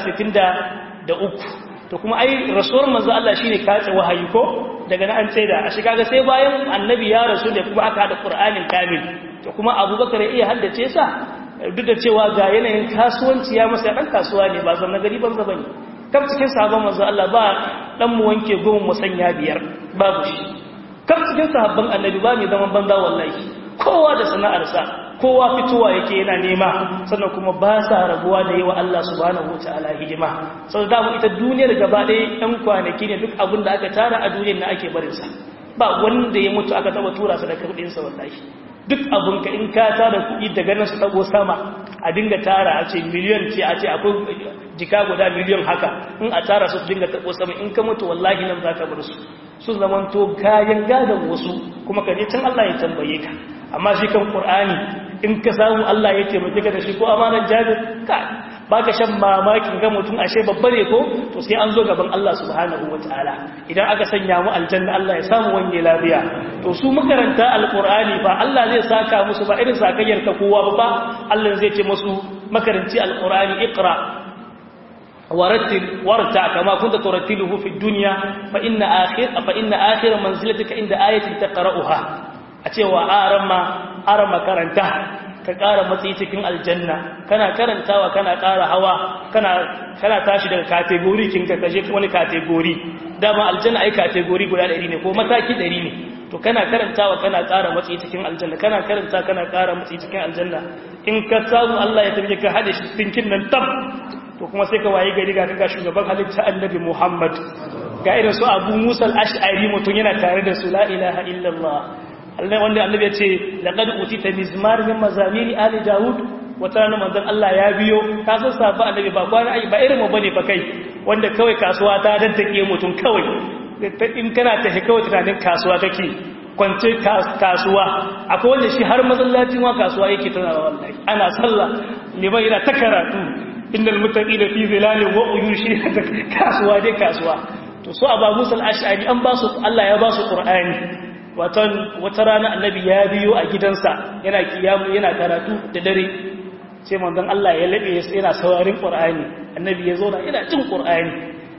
63 to kuma ai rasuwar manzo Allah shine katse wahayi ko daga nan an tsaida a shiga ga sai bayan annabi ya rasu da kuma aka hada Qur'anin kamil to kuma Abubakar ya iya haddace sa duk da cewa ga yanayin kasuwanci ya masa dan kasuwa ne ba zan gari banza bane kam cikin sahabban manzo Allah ba dan mu wanke goma mu sanya biyar babu shi kam cikin sahabban annabi ba mai zaman banza wallahi kowa da sana'arsa kowa fitowa yake yana nema sannan kuma ba sa rabuwa da yawa Allah subhanahu wataala hidima saboda mu ita duniyar gaba ɗaya ɗan kwanaki ne duk abin da aka tara a duniyar na ake barin sa ba wanda ya mutu aka taba tura sa da kudin sa wallahi duk abin ka in ka tara kuɗi daga nan su tago sama a dinga tara a ce miliyan ce a ce akwai jika guda miliyan haka in a tara su dinga tago sama in ka mutu wallahi nan zaka bar su sun zamanto kayan gadon wasu kuma ka je can Allah ya tambaye ka amma shi kan Qur'ani in ka samu Allah ya taimake ka da shi ko amanan jabir ka baka shan mamakin ga mutum ashe babba ne ko to sai an zo gaban Allah subhanahu wataala idan aka sanya mu aljanna Allah ya samu wange lafiya to su makaranta alqur'ani fa Allah zai saka musu ba irin sakayyar ka kowa ba Allah zai ce musu makaranci alqur'ani iqra ورتل وارتع كما كنت ترتله في الدنيا فإن آخر منزلتك عند آية تقرأها أتوا أرما كرنتا كقارا matsayi cikin aljanna kana karantawa kana ƙara hawa kana tashi daga category kinka kaje wani category dama aljanna ai category guda 100 ne ko mataki 100 ne to kana karantawa kana ƙara matsayi cikin aljanna kana karanta kana ƙara matsayi cikin aljanna in ka samu Allah ya tabbata ka hade shi cikin nan tab to kuma sai ka waye gari ga shugaban halitta annabi Muhammad ga irin su Abu Musa al-Ash'ari mutun yana tare da su la ilaha illallah Allah wanda annabi ya ce laqad utita mizmar min mazamiri ali Dawud wata ran manzon Allah ya biyo ka san safa annabi ba kwana ai ba irin mu bane fa kai wanda kawai kasuwa ta daddake mutun kawai in kana tafi kawai tunanin kasuwa kake kwance kasuwa akwai wanda shi har masallacin wa kasuwa yake tunawa wallahi ana sallah liman yana ta karatu innal muttaqina fi zilalin wa uyushi kasuwa dai kasuwa to su Abu Musa al-Ash'ari an ba su Allah ya ba su Qur'ani wata rana annabi ya biyo a gidansa yana kiyamu yana karatu da dare sai manzon Allah ya labe yana sauraron Qur'ani annabi ya zo da yana jin Qur'ani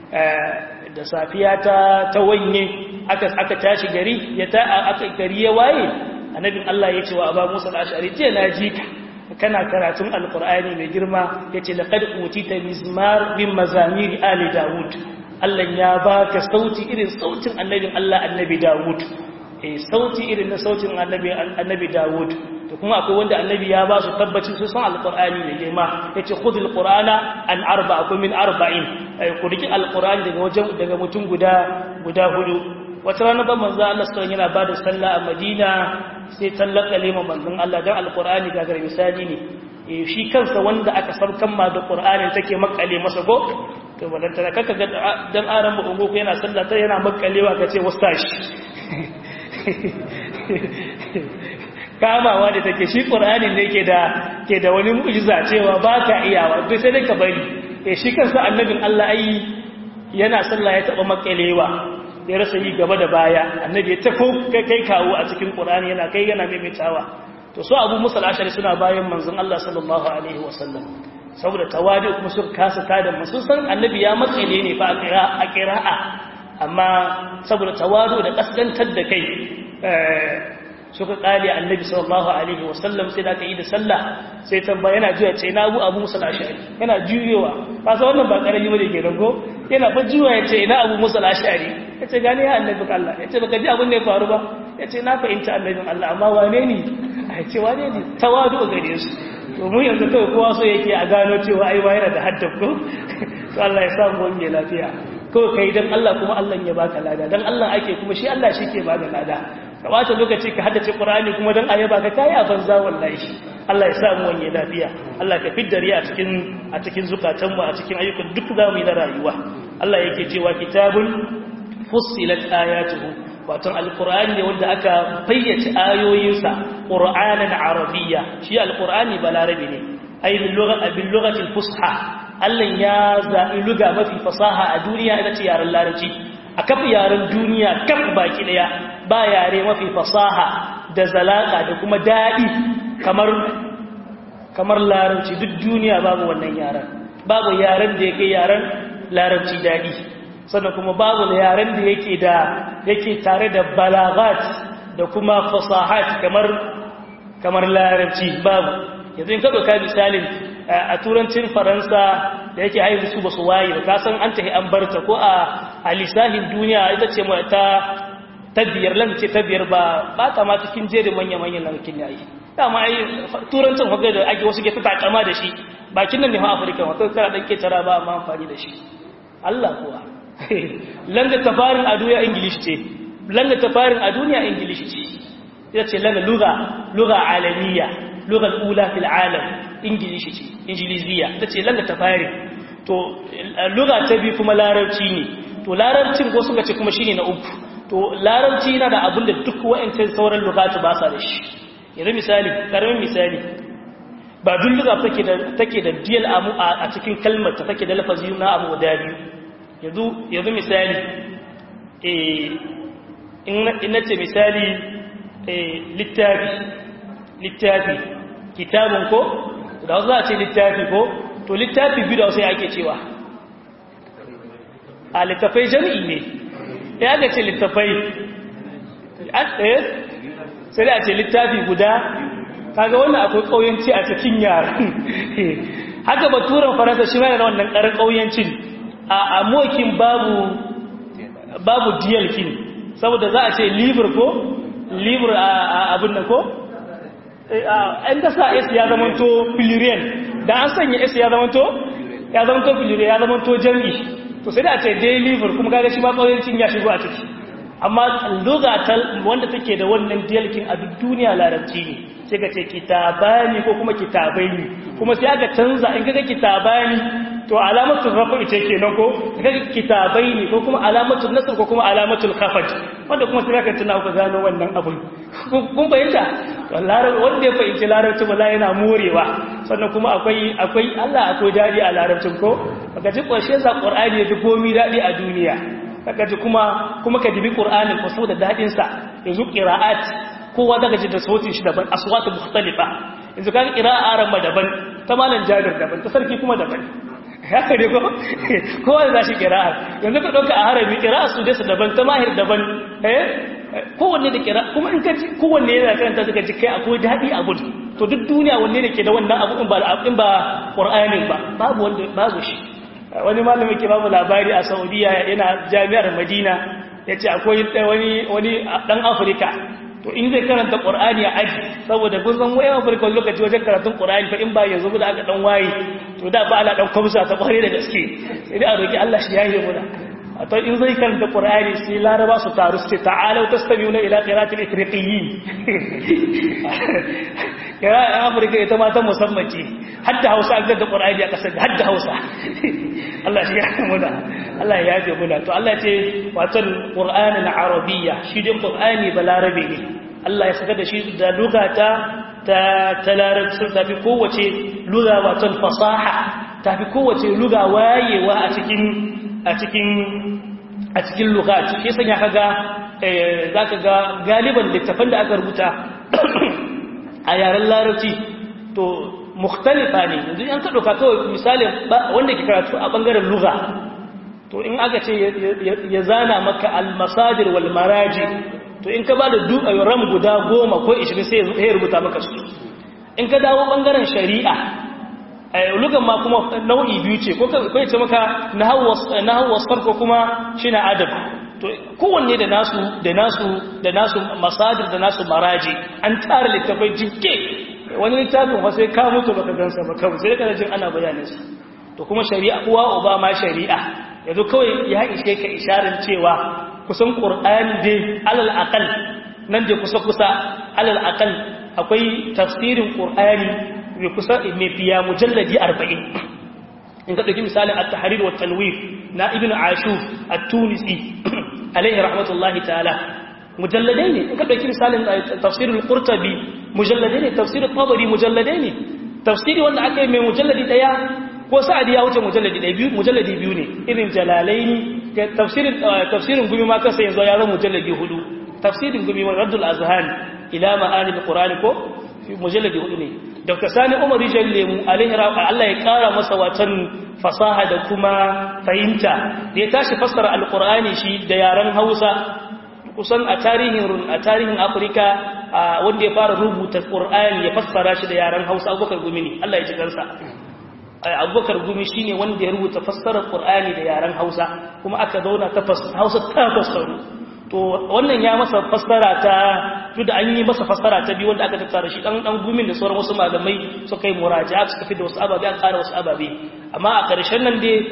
da safiya ta wanye aka tashi gari gari ya waye annabin Allah ya ce wa Abu Musa al-Ash'ari je na ji kana karatun alqur'ani mai girma yace laqad utita mizmar min mazamir ali Dawud Allah ya baka sauti irin sautin annabin Allah annabi Dawud sauti irin na sautin annabi Dawud to kuma akwai wanda annabi ya ba su tabbacin su san alqur'ani ne girma yace khudhul qur'ana an arba'akum min arba'in ku riki alqur'ani daga mutum guda hudu wata rana ba manzo Allah sallallahu yana bada sallah a Madina sai tallaka lema manzon Allah dan alqur'ani gagar misali ne shi kansa wanda aka sarkan ma da qur'anin take makale masa ko to balanta kaka ga dan aran ba ungo ko yana sallah ta yana makkalewa kace wastash kamawa da take shi qur'anin ne ke da wani mu'jiza cewa baka iyawa to sai dai ka bari shi kansa annabin Allah ai yana sallah ya taba makkalewa ya rasa yi gaba da baya annabi ya tafo kai kawo a cikin qur'ani yana kai yana maimaitawa to so Abu Musa al-Ash'ari suna bayan manzon Allah sallallahu alaihi wasallam saboda tawadi kuma sun kasa tada mun sun san annabi ya makkale ne fa a qira'a amma saboda tawadu da kaskantar da kai suka kale annabi sallallahu alaihi wasallam sai da kai da sallah sai tambaya yana juya ce na Abu Musa al-Ash'ari yana juyewa ba sai wannan ba karami bane ke rago yana ba juya ya ce ina Abu Musa al-Ash'ari yace gani ya annabi Allah yace baka ji abin da ya faru ba yace na fahimta annabin Allah amma wane ne ai ce wane ne tawadu gare su to mu yanzu kai kowa so yake a gano cewa ai ba yana da haddab ko to Allah ya samu wani lafiya ko kai dan Allah kuma Allah ya baka lada dan Allah ake kuma shi Allah shi ke bada lada kamata lokaci ka haddace Qur'ani kuma dan ayaba ka kai a banza wallahi Allah ya samu wani lafiya Allah ka fidda riya a cikin zukatan mu a cikin ayyukan duk zamu yi na rayuwa Allah yake cewa kitabun fussilat ayatuhu wato alqur'ani ne wanda aka fayyace ayoyinsa qur'anan arabiyya shi alqur'ani balarabi ne ay bil lughati fusha Allah ya zaɓi luga mafi fasaha a duniya ita ce yaren larabci a kafa yaren duniya kaf baki daya ba yare mafi fasaha da zalaka da kuma daɗi kamar larabci duk duniya babu wannan yaren babu yaren da yake yaren larabci daɗi sannan kuma babu yaren da yake tare da balagat da kuma fasahat kamar larabci babu yanzu in ka ɗauka misalin a turancin faransa da yake haihu su ba su waye ka san an tahi an barta ko a lisahin duniya ita ce ta biyar lance ta biyar ba ta ma cikin jerin manya-manyan lankin yayi dama ai turancin haka da ake wasu ke ta takama da shi bakin nan ne ma afirka ma kai kana dan ketara ba amma amfani da shi Allah kuwa langa tafarin a duniya ingilishi ce langa tafarin a duniya ingilishi ce ita ce langa lugha alamiya lugha ula fil alam ingilishi ce ingiliziya ita ce langa tafarin to lugha ta bi kuma larabci ne to larabcin ko suka ce kuma shine na uku to larabci yana da abin da duk wa'ancan sauran lugatu ba sa da shi yanzu misali karamin misali ba duk lugha take da diyal amu a cikin kalmar ta take da lafazi na abu da biyu yanzu misali in nace misali littafi kitabun ko da wasu za a ce littafi ko to littafi biyu da wasu ake cewa a littafai jami'i ne ya ga ce littafai sai da a ce littafi guda kaga wannan akwai ƙauyenci a cikin yaran haka baturan faransa shi mai da wannan ƙarar ƙauyencin a mokin babu diyalkin saboda za a ce libur ko libur a abin da ko an dasa s ya zamanto plurial da an sanya s ya zamanto plurial ya zamanto jami'i to sai da a ce dai libur kuma kaga shi ma ƙauyencin ya shigo a ciki amma lugatal wanda take da wannan diyalkin a duk duniya larabci ne sai ka ce kitabani ko kuma kitabaini kuma sai aka canza in kaga kitabani to alamatul rafi ce kenan ko kaga kitabaini ko kuma alamatul nasr ko kuma alamatul khafat wanda kuma sai ka tuna ku gano wannan abun kun bayyana wallahi wanda ya fahimci larabci wallahi yana morewa sannan kuma akwai Allah akwai dadi a larabcin ko kaga ji kwashe za Qur'ani ya fi komi dadi a duniya kaga ji kuma ka dibi Qur'anin ko saboda dadin sa yanzu qira'at kowa daga ji da sautin shi daban aswatu mukhtalifa yanzu kaga qira'a ran daban ta malan Jabir daban ta sarki kuma daban haka ne ko kowa da shi qira'a yanzu ka dauka a harabi qira'a su da daban ta mahir daban kowanne da qira'a kuma in ka ji kowanne yana karanta daga ji kai akwai dadi abu to duk duniya wanne ne ke da wannan abu in ba Qur'anin ba babu shi wani malami ke babu labari a Saudiya yana jami'ar Madina yace akwai wani dan Afirka to in zai karanta Qur'ani a aji saboda kun san wayan Afirka lokaci wajen karatun Qur'ani fa in ba yanzu da aka dan waye to da ba ala dan kwamsa ta kware da gaske sai dai a roki Allah shi yayi mu da to in zai karanta qur'ani sai laraba su taru su ce ta'alu tastamiyuna ila qira'atil ifriqiyyin kira Afirka ita ma ta musamman ce hadda Hausa an da qur'ani a kasar hadda Hausa Allah shi ya muna Allah ya yaje muna to Allah ce wato qur'anin arabiyya shi dai qur'ani balarabe ne Allah ya saka da shi da lugata ta larabci tafi kowace luga wato fasaha tafi kowace luga wayewa a cikin lugat shi sanya kaga zaka ga galiban littafan da aka rubuta a yaren larabci to mukhtalifa ne yanzu an ka dauka kawai misali wanda ke karatu a bangaren lugha to in aka ce ya zana maka al-masadir wal maraji to in ka bada ram guda 10 ko 20 sai ya rubuta maka su in ka dawo bangaren shari'a lugan ma kuma nau'i biyu ce ko kai ce maka nahwu wasfar ko kuma shine adab to kowanne da nasu masadir da nasu maraji an tsara littafai jikke wani littafin fa sai ka mutu baka gansa ba kawai sai kana jin ana bayanin sa to kuma shari'a uwa uba ma shari'a yanzu kawai ya ishe ka isharar cewa kusan qur'ani dai alal aqal nan dai kusa alal aqal akwai tafsirin qur'ani mai kusa mai fiya mujalladi 40 in ka dauki misalin at-tahrir wa tanwir na ibn ashur at-tunisi alaihi rahmatullahi ta'ala mujalladai ne in ka dauki misalin tafsirul qurtubi mujalladai ne tafsir at-tabari mujalladai ne tafsiri wanda aka yi mai mujalladi daya ko sa'adi ya wuce mujalladi biyu ne irin jalalaini tafsirin gumi ma kansa yanzu ya zama mujalladi 4 tafsirin gumi raddul azhan ila ma'ani al-qur'ani ko mujalladi 4 ne Dr. Sani Umar Jallemu alaihi Allah ya kara masa watan fasaha da kuma fahimta da ya tashi fassara alqur'ani shi da yaren Hausa kusan a tarihin Afirka wanda ya fara rubuta Qur'ani ya fassara shi da yaren Hausa Abubakar Gumi ne Allah ya ji kansa Abubakar Gumi shine wanda ya rubuta fassarar Qur'ani da yaren Hausa kuma aka zauna ta Hausa ta fassaru to wannan ya masa fassara ta da an yi masa fassara ta biyu wanda aka tattara shi dan gumin da sauran wasu malamai suka yi muraja'a suka fi da wasu ababe an ƙara wasu ababe amma a ƙarshen nan dai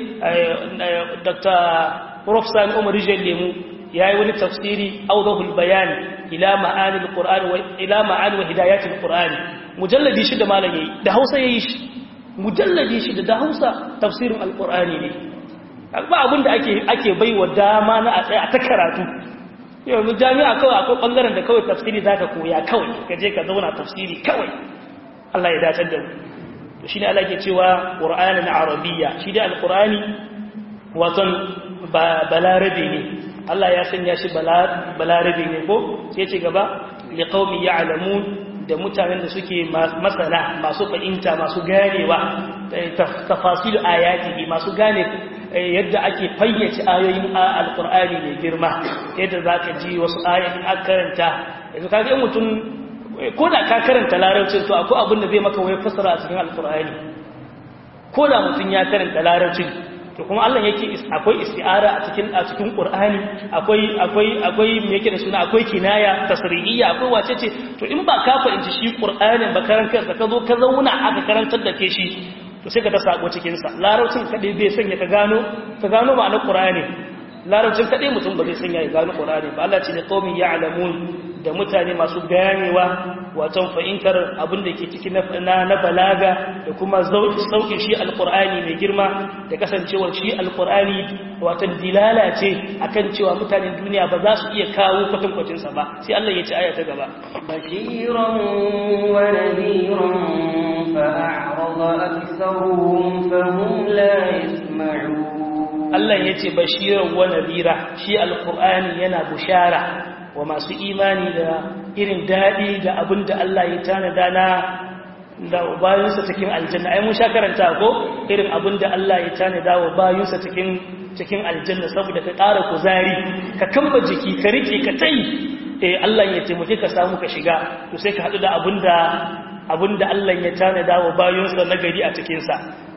Dr. Prof. Sani Umar Jallemu yayi wani tafsiri awdahul bayan ila ma'anil qur'an wa ila ma'ani wa hidayatil qur'an mujalladi shi da malam yayi da Hausa yayi shi mujalladi shi da Hausa tafsirin alqur'ani ne ba abin da ake baiwa dama na a tsaya ta karatu yanzu jami'a kawai akwai bangaren da kawai tafsiri zaka koya kawai ka je ka zauna tafsiri kawai Allah ya dace da mu to shine Allah ke cewa qur'anan arabiyya shi da alqur'ani watan balarabi ne Allah ya sanya shi balarabi ne ko sai ce gaba liqaumi ya'lamun da mutanen da suke masana masu fahimta masu ganewa tafasil ayati masu gane yadda ake fayyace ayoyin alkur'ani mai girma yadda za ka ji wasu ayoyin a karanta yanzu ka ga mutum ko da ka karanta larabcin to akwai abin da zai maka wai fasara a cikin alkur'ani ko da mutum ya karanta larabcin to kuma Allah yake akwai isti'ara a cikin qur'ani akwai me yake da suna akwai kinaya tasrihiyya akwai wace ce to in ba ka fahimci shi qur'anin ba karan kansa ka zo ka zauna aka karantar da ke shi to sai ka ta sako cikin sa larabcin kadai bai sanya ka gano ma'anar qur'ani larabcin kadai mutum ba zai sanya ya gano qur'ani ba Allah ce ne qaumin ya'lamun da mutane masu ganewa wato fahimtar abin da ke cikin na balaga da kuma saukin shi alqur'ani mai girma da kasancewar shi alqur'ani wato dilala ce akan cewa mutanen duniya ba za su iya kawo kwatankwacin sa ba sai Allah ya ci aya ta gaba bashiran wa nadhiran fa'arada aktharuhum fahum la yasma'un Allah ya ce bashiran wa nadhira shi alqur'ani yana bushara wa masu imani da irin daɗi da abin da Allah ya tanada na da bayinsa cikin aljanna ai mun sha karanta ko irin abin da Allah ya tanada wa bayinsa cikin aljanna saboda ka ƙara kuzari ka kamba jiki ka rike ka tai Allah ya taimake ka samu ka shiga to sai ka haɗu da abin da Allah ya tanada wa bayinsa na gari a cikin sa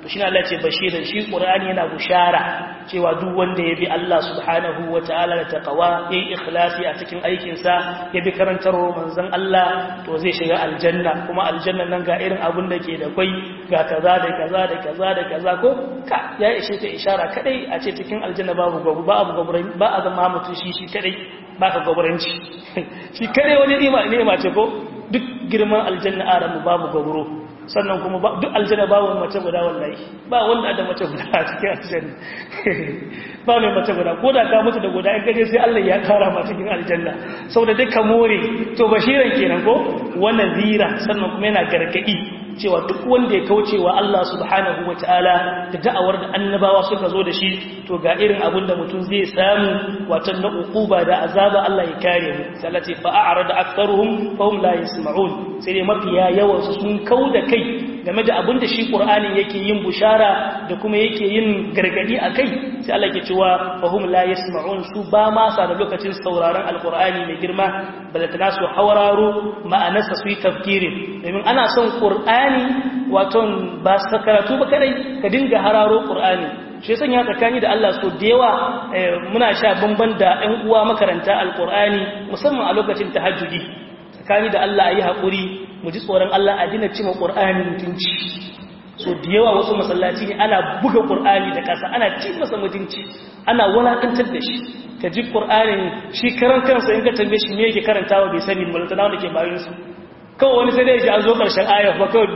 to shine Allah ce bashiran shi Qur'ani yana bushara cewa duk wanda ya bi Allah subhanahu wataala da taqwa yayi ikhlasi a cikin aikin sa ya bi karantarwar manzon Allah to zai shiga aljanna kuma aljanna nan ga irin abun da ke da kai ga kaza da kaza da kaza da kaza ko ka ya ishe ta ishara kadai a ce cikin aljanna babu gobu ba abu goburai ba a zama mutum shi kadai ba ka goburanci shi kadai wani ni'ima ce ko duk girman aljanna aramu babu goburo sannan kuma duk aljanna babu mace guda wallahi ba wanda da mace guda a cikin aljanna ba mai mace guda ko da ka mutu da guda in kaje sai Allah ya kara ma cikin aljanna saboda duka more to bashiran kenan ko wannan zira sannan kuma yana gargadi cewa duk wanda ya kauce wa Allah subhanahu wataala da da'awar da annabawa suka zo da shi to ga irin abin da mutum zai samu wato na uquba da azaba Allah ya kare mu sallati fa a'rada aktharuhum fa hum la yasma'un sai dai mafiya yawan su sun kauda kai game da abin da shi Qur'ani yake yin bushara da kuma yake yin gargadi akai sai Allah ke cewa fa hum la yasma'un su ba ma sa da lokacin sauraron alqur'ani mai girma balatana su hawararo ma'anarsa su yi tafkirin domin ana son Qur'ani waton ba su karatu ba kadai ka dinga hararo Qur'ani shi sanya tsakani da Allah so da yawa muna sha bamban da ɗan uwa makaranta alqur'ani musamman a lokacin tahajjudi tsakani da Allah ayi hakuri mu ji tsoron Allah a dina cima Qur'ani mutunci so da yawa wasu masallaci ne ana buga Qur'ani da kasa ana ci masa mutunci ana walakantar da shi ka ji Qur'ani shi karan kansa in ka tambaye shi me yake karantawa bai sani ba da wanda ke bayin su kawai wani sai dai ji an zo ƙarshen ayar ba kawai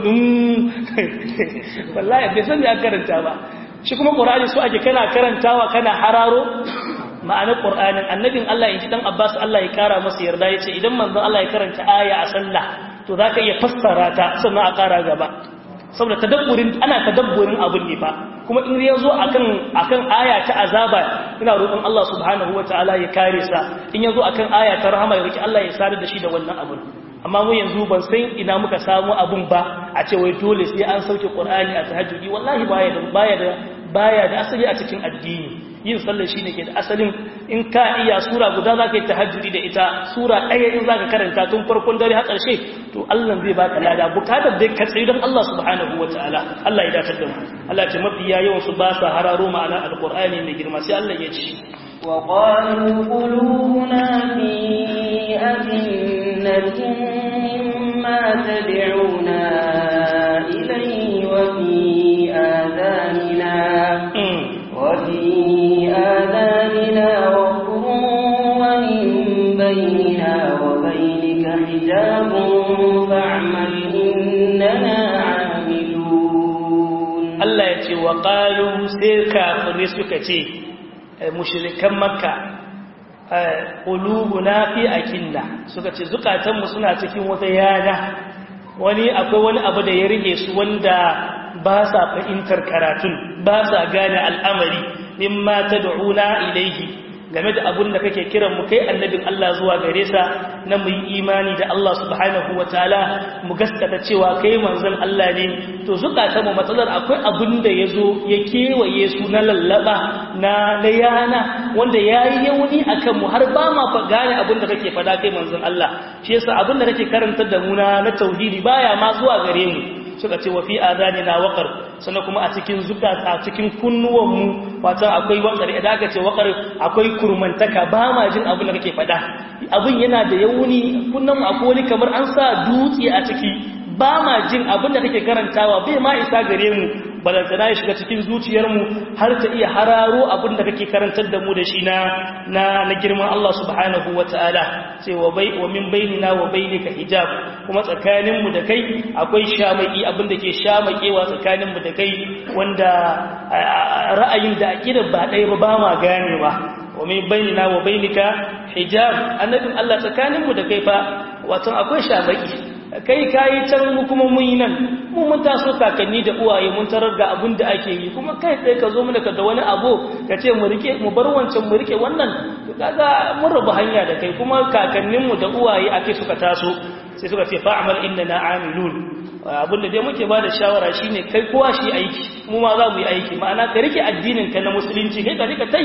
wallahi bai san da karanta ba shi kuma ƙur'ani su ake kana karantawa kana hararo ma'anar ƙur'anin annabin Allah in ji dan Abbas Allah ya kara masa yarda ya ce idan manzon Allah ya karanta aya a sallah to za ka iya fassara ta sannan a ƙara gaba saboda ana tadabburin abin ne fa kuma in ya zo akan aya ta azaba ina roƙon Allah subhanahu wataala ya kare sa in ya zo akan aya ta rahama ya roki Allah ya sadar da shi da wannan abin amma mu yanzu ban san ina muka samu abun ba a ce wai dole sai an sauke Qur'ani a tahajjudi wallahi baya da asali a cikin addini yin sallar shine ke da asalin in ka iya sura guda zaka yi tahajjudi da ita sura ɗaya in zaka karanta tun farkon dare har ƙarshe to Allah zai baka lada bukatar dai ka tsayi don Allah subhanahu wataala Allah ya dace da mu Allah ya ce mafiya yawan su ba sa hararo ma'anar alqur'ani mai girma sai Allah ya ce وقالوا قلوبنا في أكنة مما تدعونا إليه وفي آذاننا وقر ومن بيننا وبينك حجاب فاعمل إننا عاملون الله يتي وقالوا سيركا فرسكتي mushrikan makka qulubuna fi akinna suka ce zukatanmu suna cikin wata yana akwai wani abu da ya rige su wanda ba sa fahimtar karatun ba sa gane al'amari mimma tad'una ilayhi game da abun da kake kiran mu kai annabin Allah zuwa gare sa na mu yi imani da Allah subhanahu wataala mu gaskata cewa kai manzon Allah ne to zukata mu matsalar akwai abun da yazo ya kewaye su na lallaba na yana wanda yayi yauni akan mu har ba ma fa gane abun da kake fada kai manzon Allah shi yasa abun da kake karantar da mu na tauhidi baya ma zuwa gare mu suka ce wa fi azanina waqar sannan kuma a cikin zukata a cikin kunnuwan mu wato akwai waqar idan aka ce waqar akwai kurmantaka ba ma jin abin da kake faɗa abin yana da yauni kunnan akwai wani kamar an sa dutse a ciki ba ma jin abin da kake karantawa bai ma isa gare mu balantana ya shiga cikin zuciyarmu har ta iya hararo abin da kake karantar da mu da shi na girman Allah subhanahu wataala sai wa min bainina wa bainika hijab kuma tsakaninmu da kai akwai shamaki abin da ke shamakewa tsakaninmu da kai wanda ra'ayin da aqida ba ɗaya ba ma ganewa wa min bainina wa bainika hijab annabin Allah tsakaninmu da kai fa wato akwai shamaki kai kayi can mu kuma mun yi nan mun taso kakanni da uwaye mun tarar ga abin da ake yi kuma kai sai ka zo mana da wani abu ka ce mu bar wancan mu rike wannan kaga mun rabu hanya da kai kuma kakanninmu da uwaye ake suka taso sai suka ce fa'amal innana amilun abin da dai muke ba da shawara shine kai kowa shi aiki mu ma za mu yi aiki ma'ana ka rike addinin ka na musulunci kai ka rika tai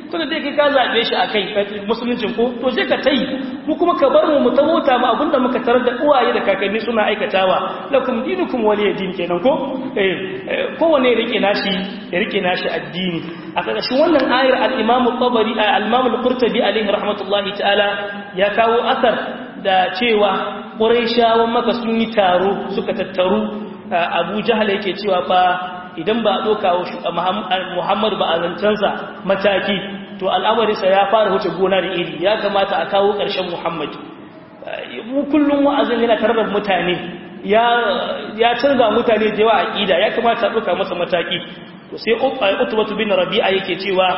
tunda dai kai ka zabe shi akai musuluncin ko to je ka tai mu kuma ka bar mu mutawota ma abinda muka tarar da uwaye da kakanni suna aikatawa lakum dinukum waliy din kenan ko kowane ya rike nashi addini a ƙarshen wannan ayar al-Imam al-Tabari al-Imam al-Qurtubi alaihi rahmatullahi ta'ala ya kawo asar da cewa Qurayshawan Makka sun yi taro suka tattaru Abu Jahl yake cewa fa idan ba a doka Muhammad ba a zancansa mataki to al'amarinsa ya fara wuce gona da iri ya kamata a kawo ƙarshen Muhammad mu kullum wa'azin yana tare da mutane ya canza mutane da yawa aqida ya kamata a doka masa mataki to sai Utbah bin Rabi'a yake cewa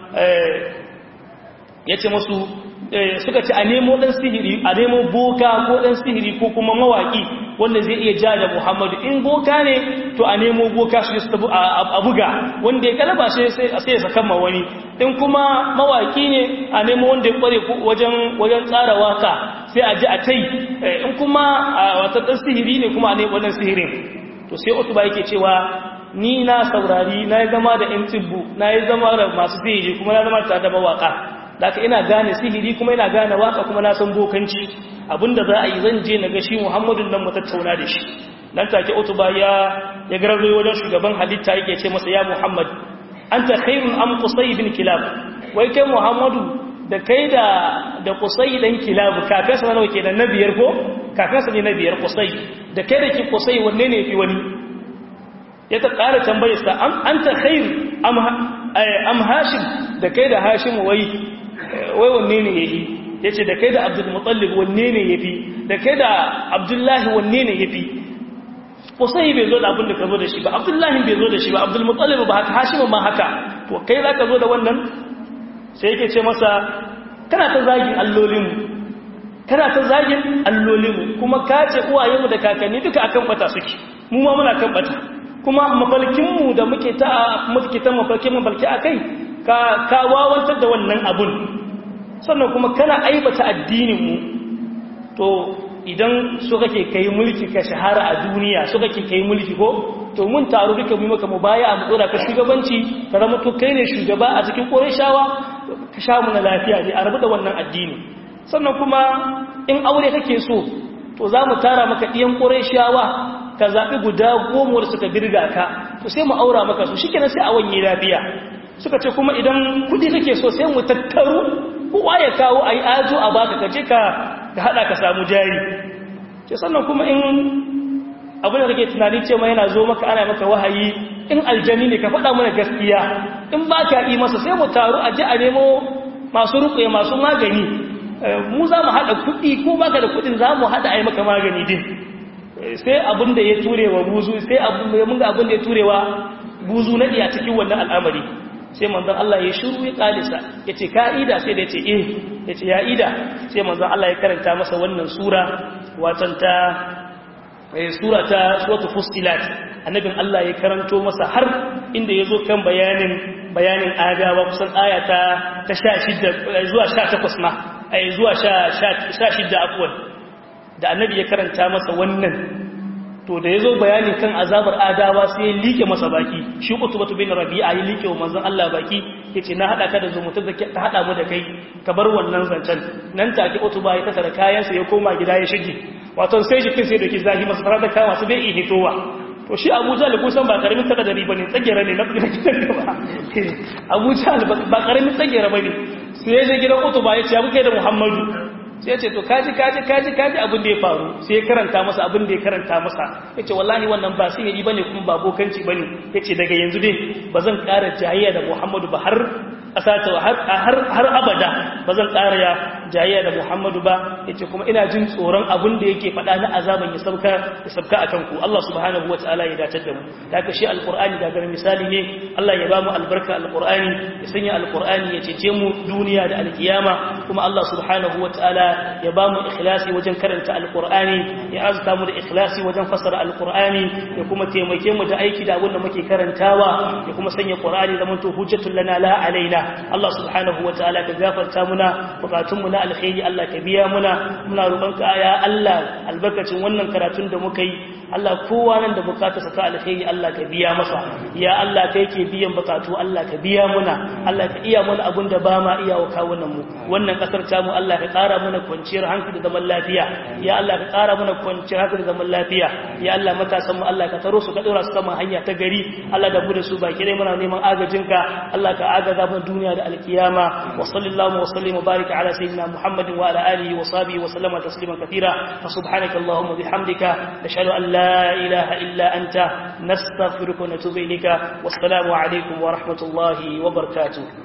yace musu suka ce a nemo dan sihiri a nemo boka ko dan sihiri ko kuma mawaki wanda zai iya ja da Muhammadu in boka ne to a nemo boka su a buga wanda ya kalaba sai ya saka ma wani in kuma mawaki ne a nemo wanda ya kware wajen tsara waka sai a ji a tai in kuma wata dan sihiri ne kuma a nemo wannan sihirin to sai Utba yake cewa ni na saurari na yi zama da yan tibbu na yi zama da masu sihiri kuma na zama tare da mawaka da ina gane sihiri kuma ina gane waka kuma na san bokanci abinda za a yi zan je na ga shi Muhammadun nan mu tattauna da shi nan take Utba ya garzo wajen shugaban halitta yake ce masa ya Muhammad anta khairun am Qusay bin Kilab wai kai Muhammadu da kai da Qusay dan Kilab kakansa nawa kenan na biyar ko kakansa ne na biyar Qusay da kai da ki Qusay wanne ne fi wani ya ta ƙara tambayar sa anta khair am Hashim da kai da Hashim wai wanne ne yafi yace da kai da Abdul Muttalib wanne ne yafi da kai da Abdullahi wanne ne yafi Qusay bai zo da abin da ka zo da shi ba Abdullahi bai zo da shi ba Abdul Muttalib ba haka Hashim ma haka to kai zaka zo da wannan sai yake ce masa kana ta zagin allolinmu kuma ka ce uwayenmu da kakanni duka akan bata suke mu ma muna kan bata kuma mafalkinmu da muke ta mafalki akai ka wawantar da wannan abun sannan kuma kana aibata addininmu to idan so kake kai mulki ka shahara a duniya so kake kai mulki ko to mun taru duka mu maka mubaya mu dora ka shugabanci ka zama to kai ne shugaba a cikin Qurayshawa ka sha mu na lafiya ne a rabu da wannan addini sannan kuma in aure kake so to za mu tara maka diyan Qurayshawa ka zabi guda 10 da suka birga ka to sai mu aura maka su shikenan sai a wanye lafiya suka ce kuma idan kudi kake so sai mu tattaru kowa ya kawo ayi ajo a baka kaje ka hada ka samu jari ce sannan kuma in abin da kake tunani ce ma yana zo maka ana maka wahayi in aljani ne ka faɗa mana gaskiya in ba ka yi masa sai mu taru a ji a nemo masu rukuye masu magani mu za mu haɗa kuɗi ko baka da kuɗin za mu haɗa a yi maka magani din sai abin da ya turewa buzu sai mun ga abin da ya turewa buzu na iya cikin wannan al'amari sai manzon Allah ya shiru ya kalisa yace ka'ida sai da yace yace ya ida sai manzon Allah ya karanta masa wannan sura watan ta suratul fussilat annabin Allah ya karanto masa har inda yazo kan bayanin adawa kusan aya ta 16 zuwa 18 ma zuwa 16 afwan da annabi ya karanta masa wannan to da yazo bayani kan azabar adawa sai ya like masa baki shi Utbah bin Rabi'a ya like wa manzon Allah baki yace na hada ka da zumunta da ta hada mu da kai ka bar wannan zancen nan take Utbah ya tattara kayansa ya koma gida ya shige wato sai jikin sai doki zahi masa fara da kawa su bai hitowa to shi Abu Jahl kusan ba karamin tada dari bane tsagera ne na ba Abu Jahl ba karamin tsagera bane sai ya je gidan Utbah ya ce abu kai da Muhammadu sai ya ce to kaji abin da ya faru sai ya karanta masa abin da ya karanta masa ya ce wallahi wannan ba sihiri bane kuma ba bokanci bane ya ce daga yanzu dai ba zan ƙara jayayya da Muhammadu ba har abada ba zan ƙara jayayya da Muhammadu ba ya ce kuma ina jin tsoron abin da yake faɗa na azaban ya sabka a kanku Allah subhanahu wa ta'ala ya dace da mu da aka shi alƙur'ani da garin misali ne Allah ya ba mu albarka alƙur'ani ya sanya alƙur'ani ya cece mu duniya da alkiyama kuma Allah subhanahu wataala ya ba mu ikhlasi wajen karanta alqur'ani ya azta mu da ikhlasi wajen fasara alqur'ani ya kuma taimake mu da aiki da abin da muke karantawa ya kuma sanya qur'ani zaman to hujjatul lana la alaina Allah subhanahu wataala ka gafarta muna bukatun mu na alkhairi Allah ka biya muna roƙonka ya Allah albarkacin wannan karatun da muka yi Allah kowa nan da bukatarsa ta alkhairi Allah ka biya masa ya Allah kai ke biyan bukatu Allah ka biya muna Allah ka iya mana abin da ba ma iya wa kawunan mu wannan kasar ta mu Allah ka ƙara mana kwanciyar hankali da zaman lafiya ya Allah ka ƙara mana kwanciyar hankali da zaman lafiya ya Allah matasan mu Allah ka taro su ka dora su kan hanya ta gari Allah da bude su baki dai muna neman agajinka Allah ka agaza mu duniya da alkiyama wa sallallahu wa sallim wa barika ala sayyidina Muhammadin wa ala alihi wa sahbihi wa sallama tasliman katira wa subhanaka allahumma bihamdika nashhadu an la ilaha illa anta nastaghfiruka wa natubu ilayka wassalamu alaikum wa rahmatullahi wa barakatuh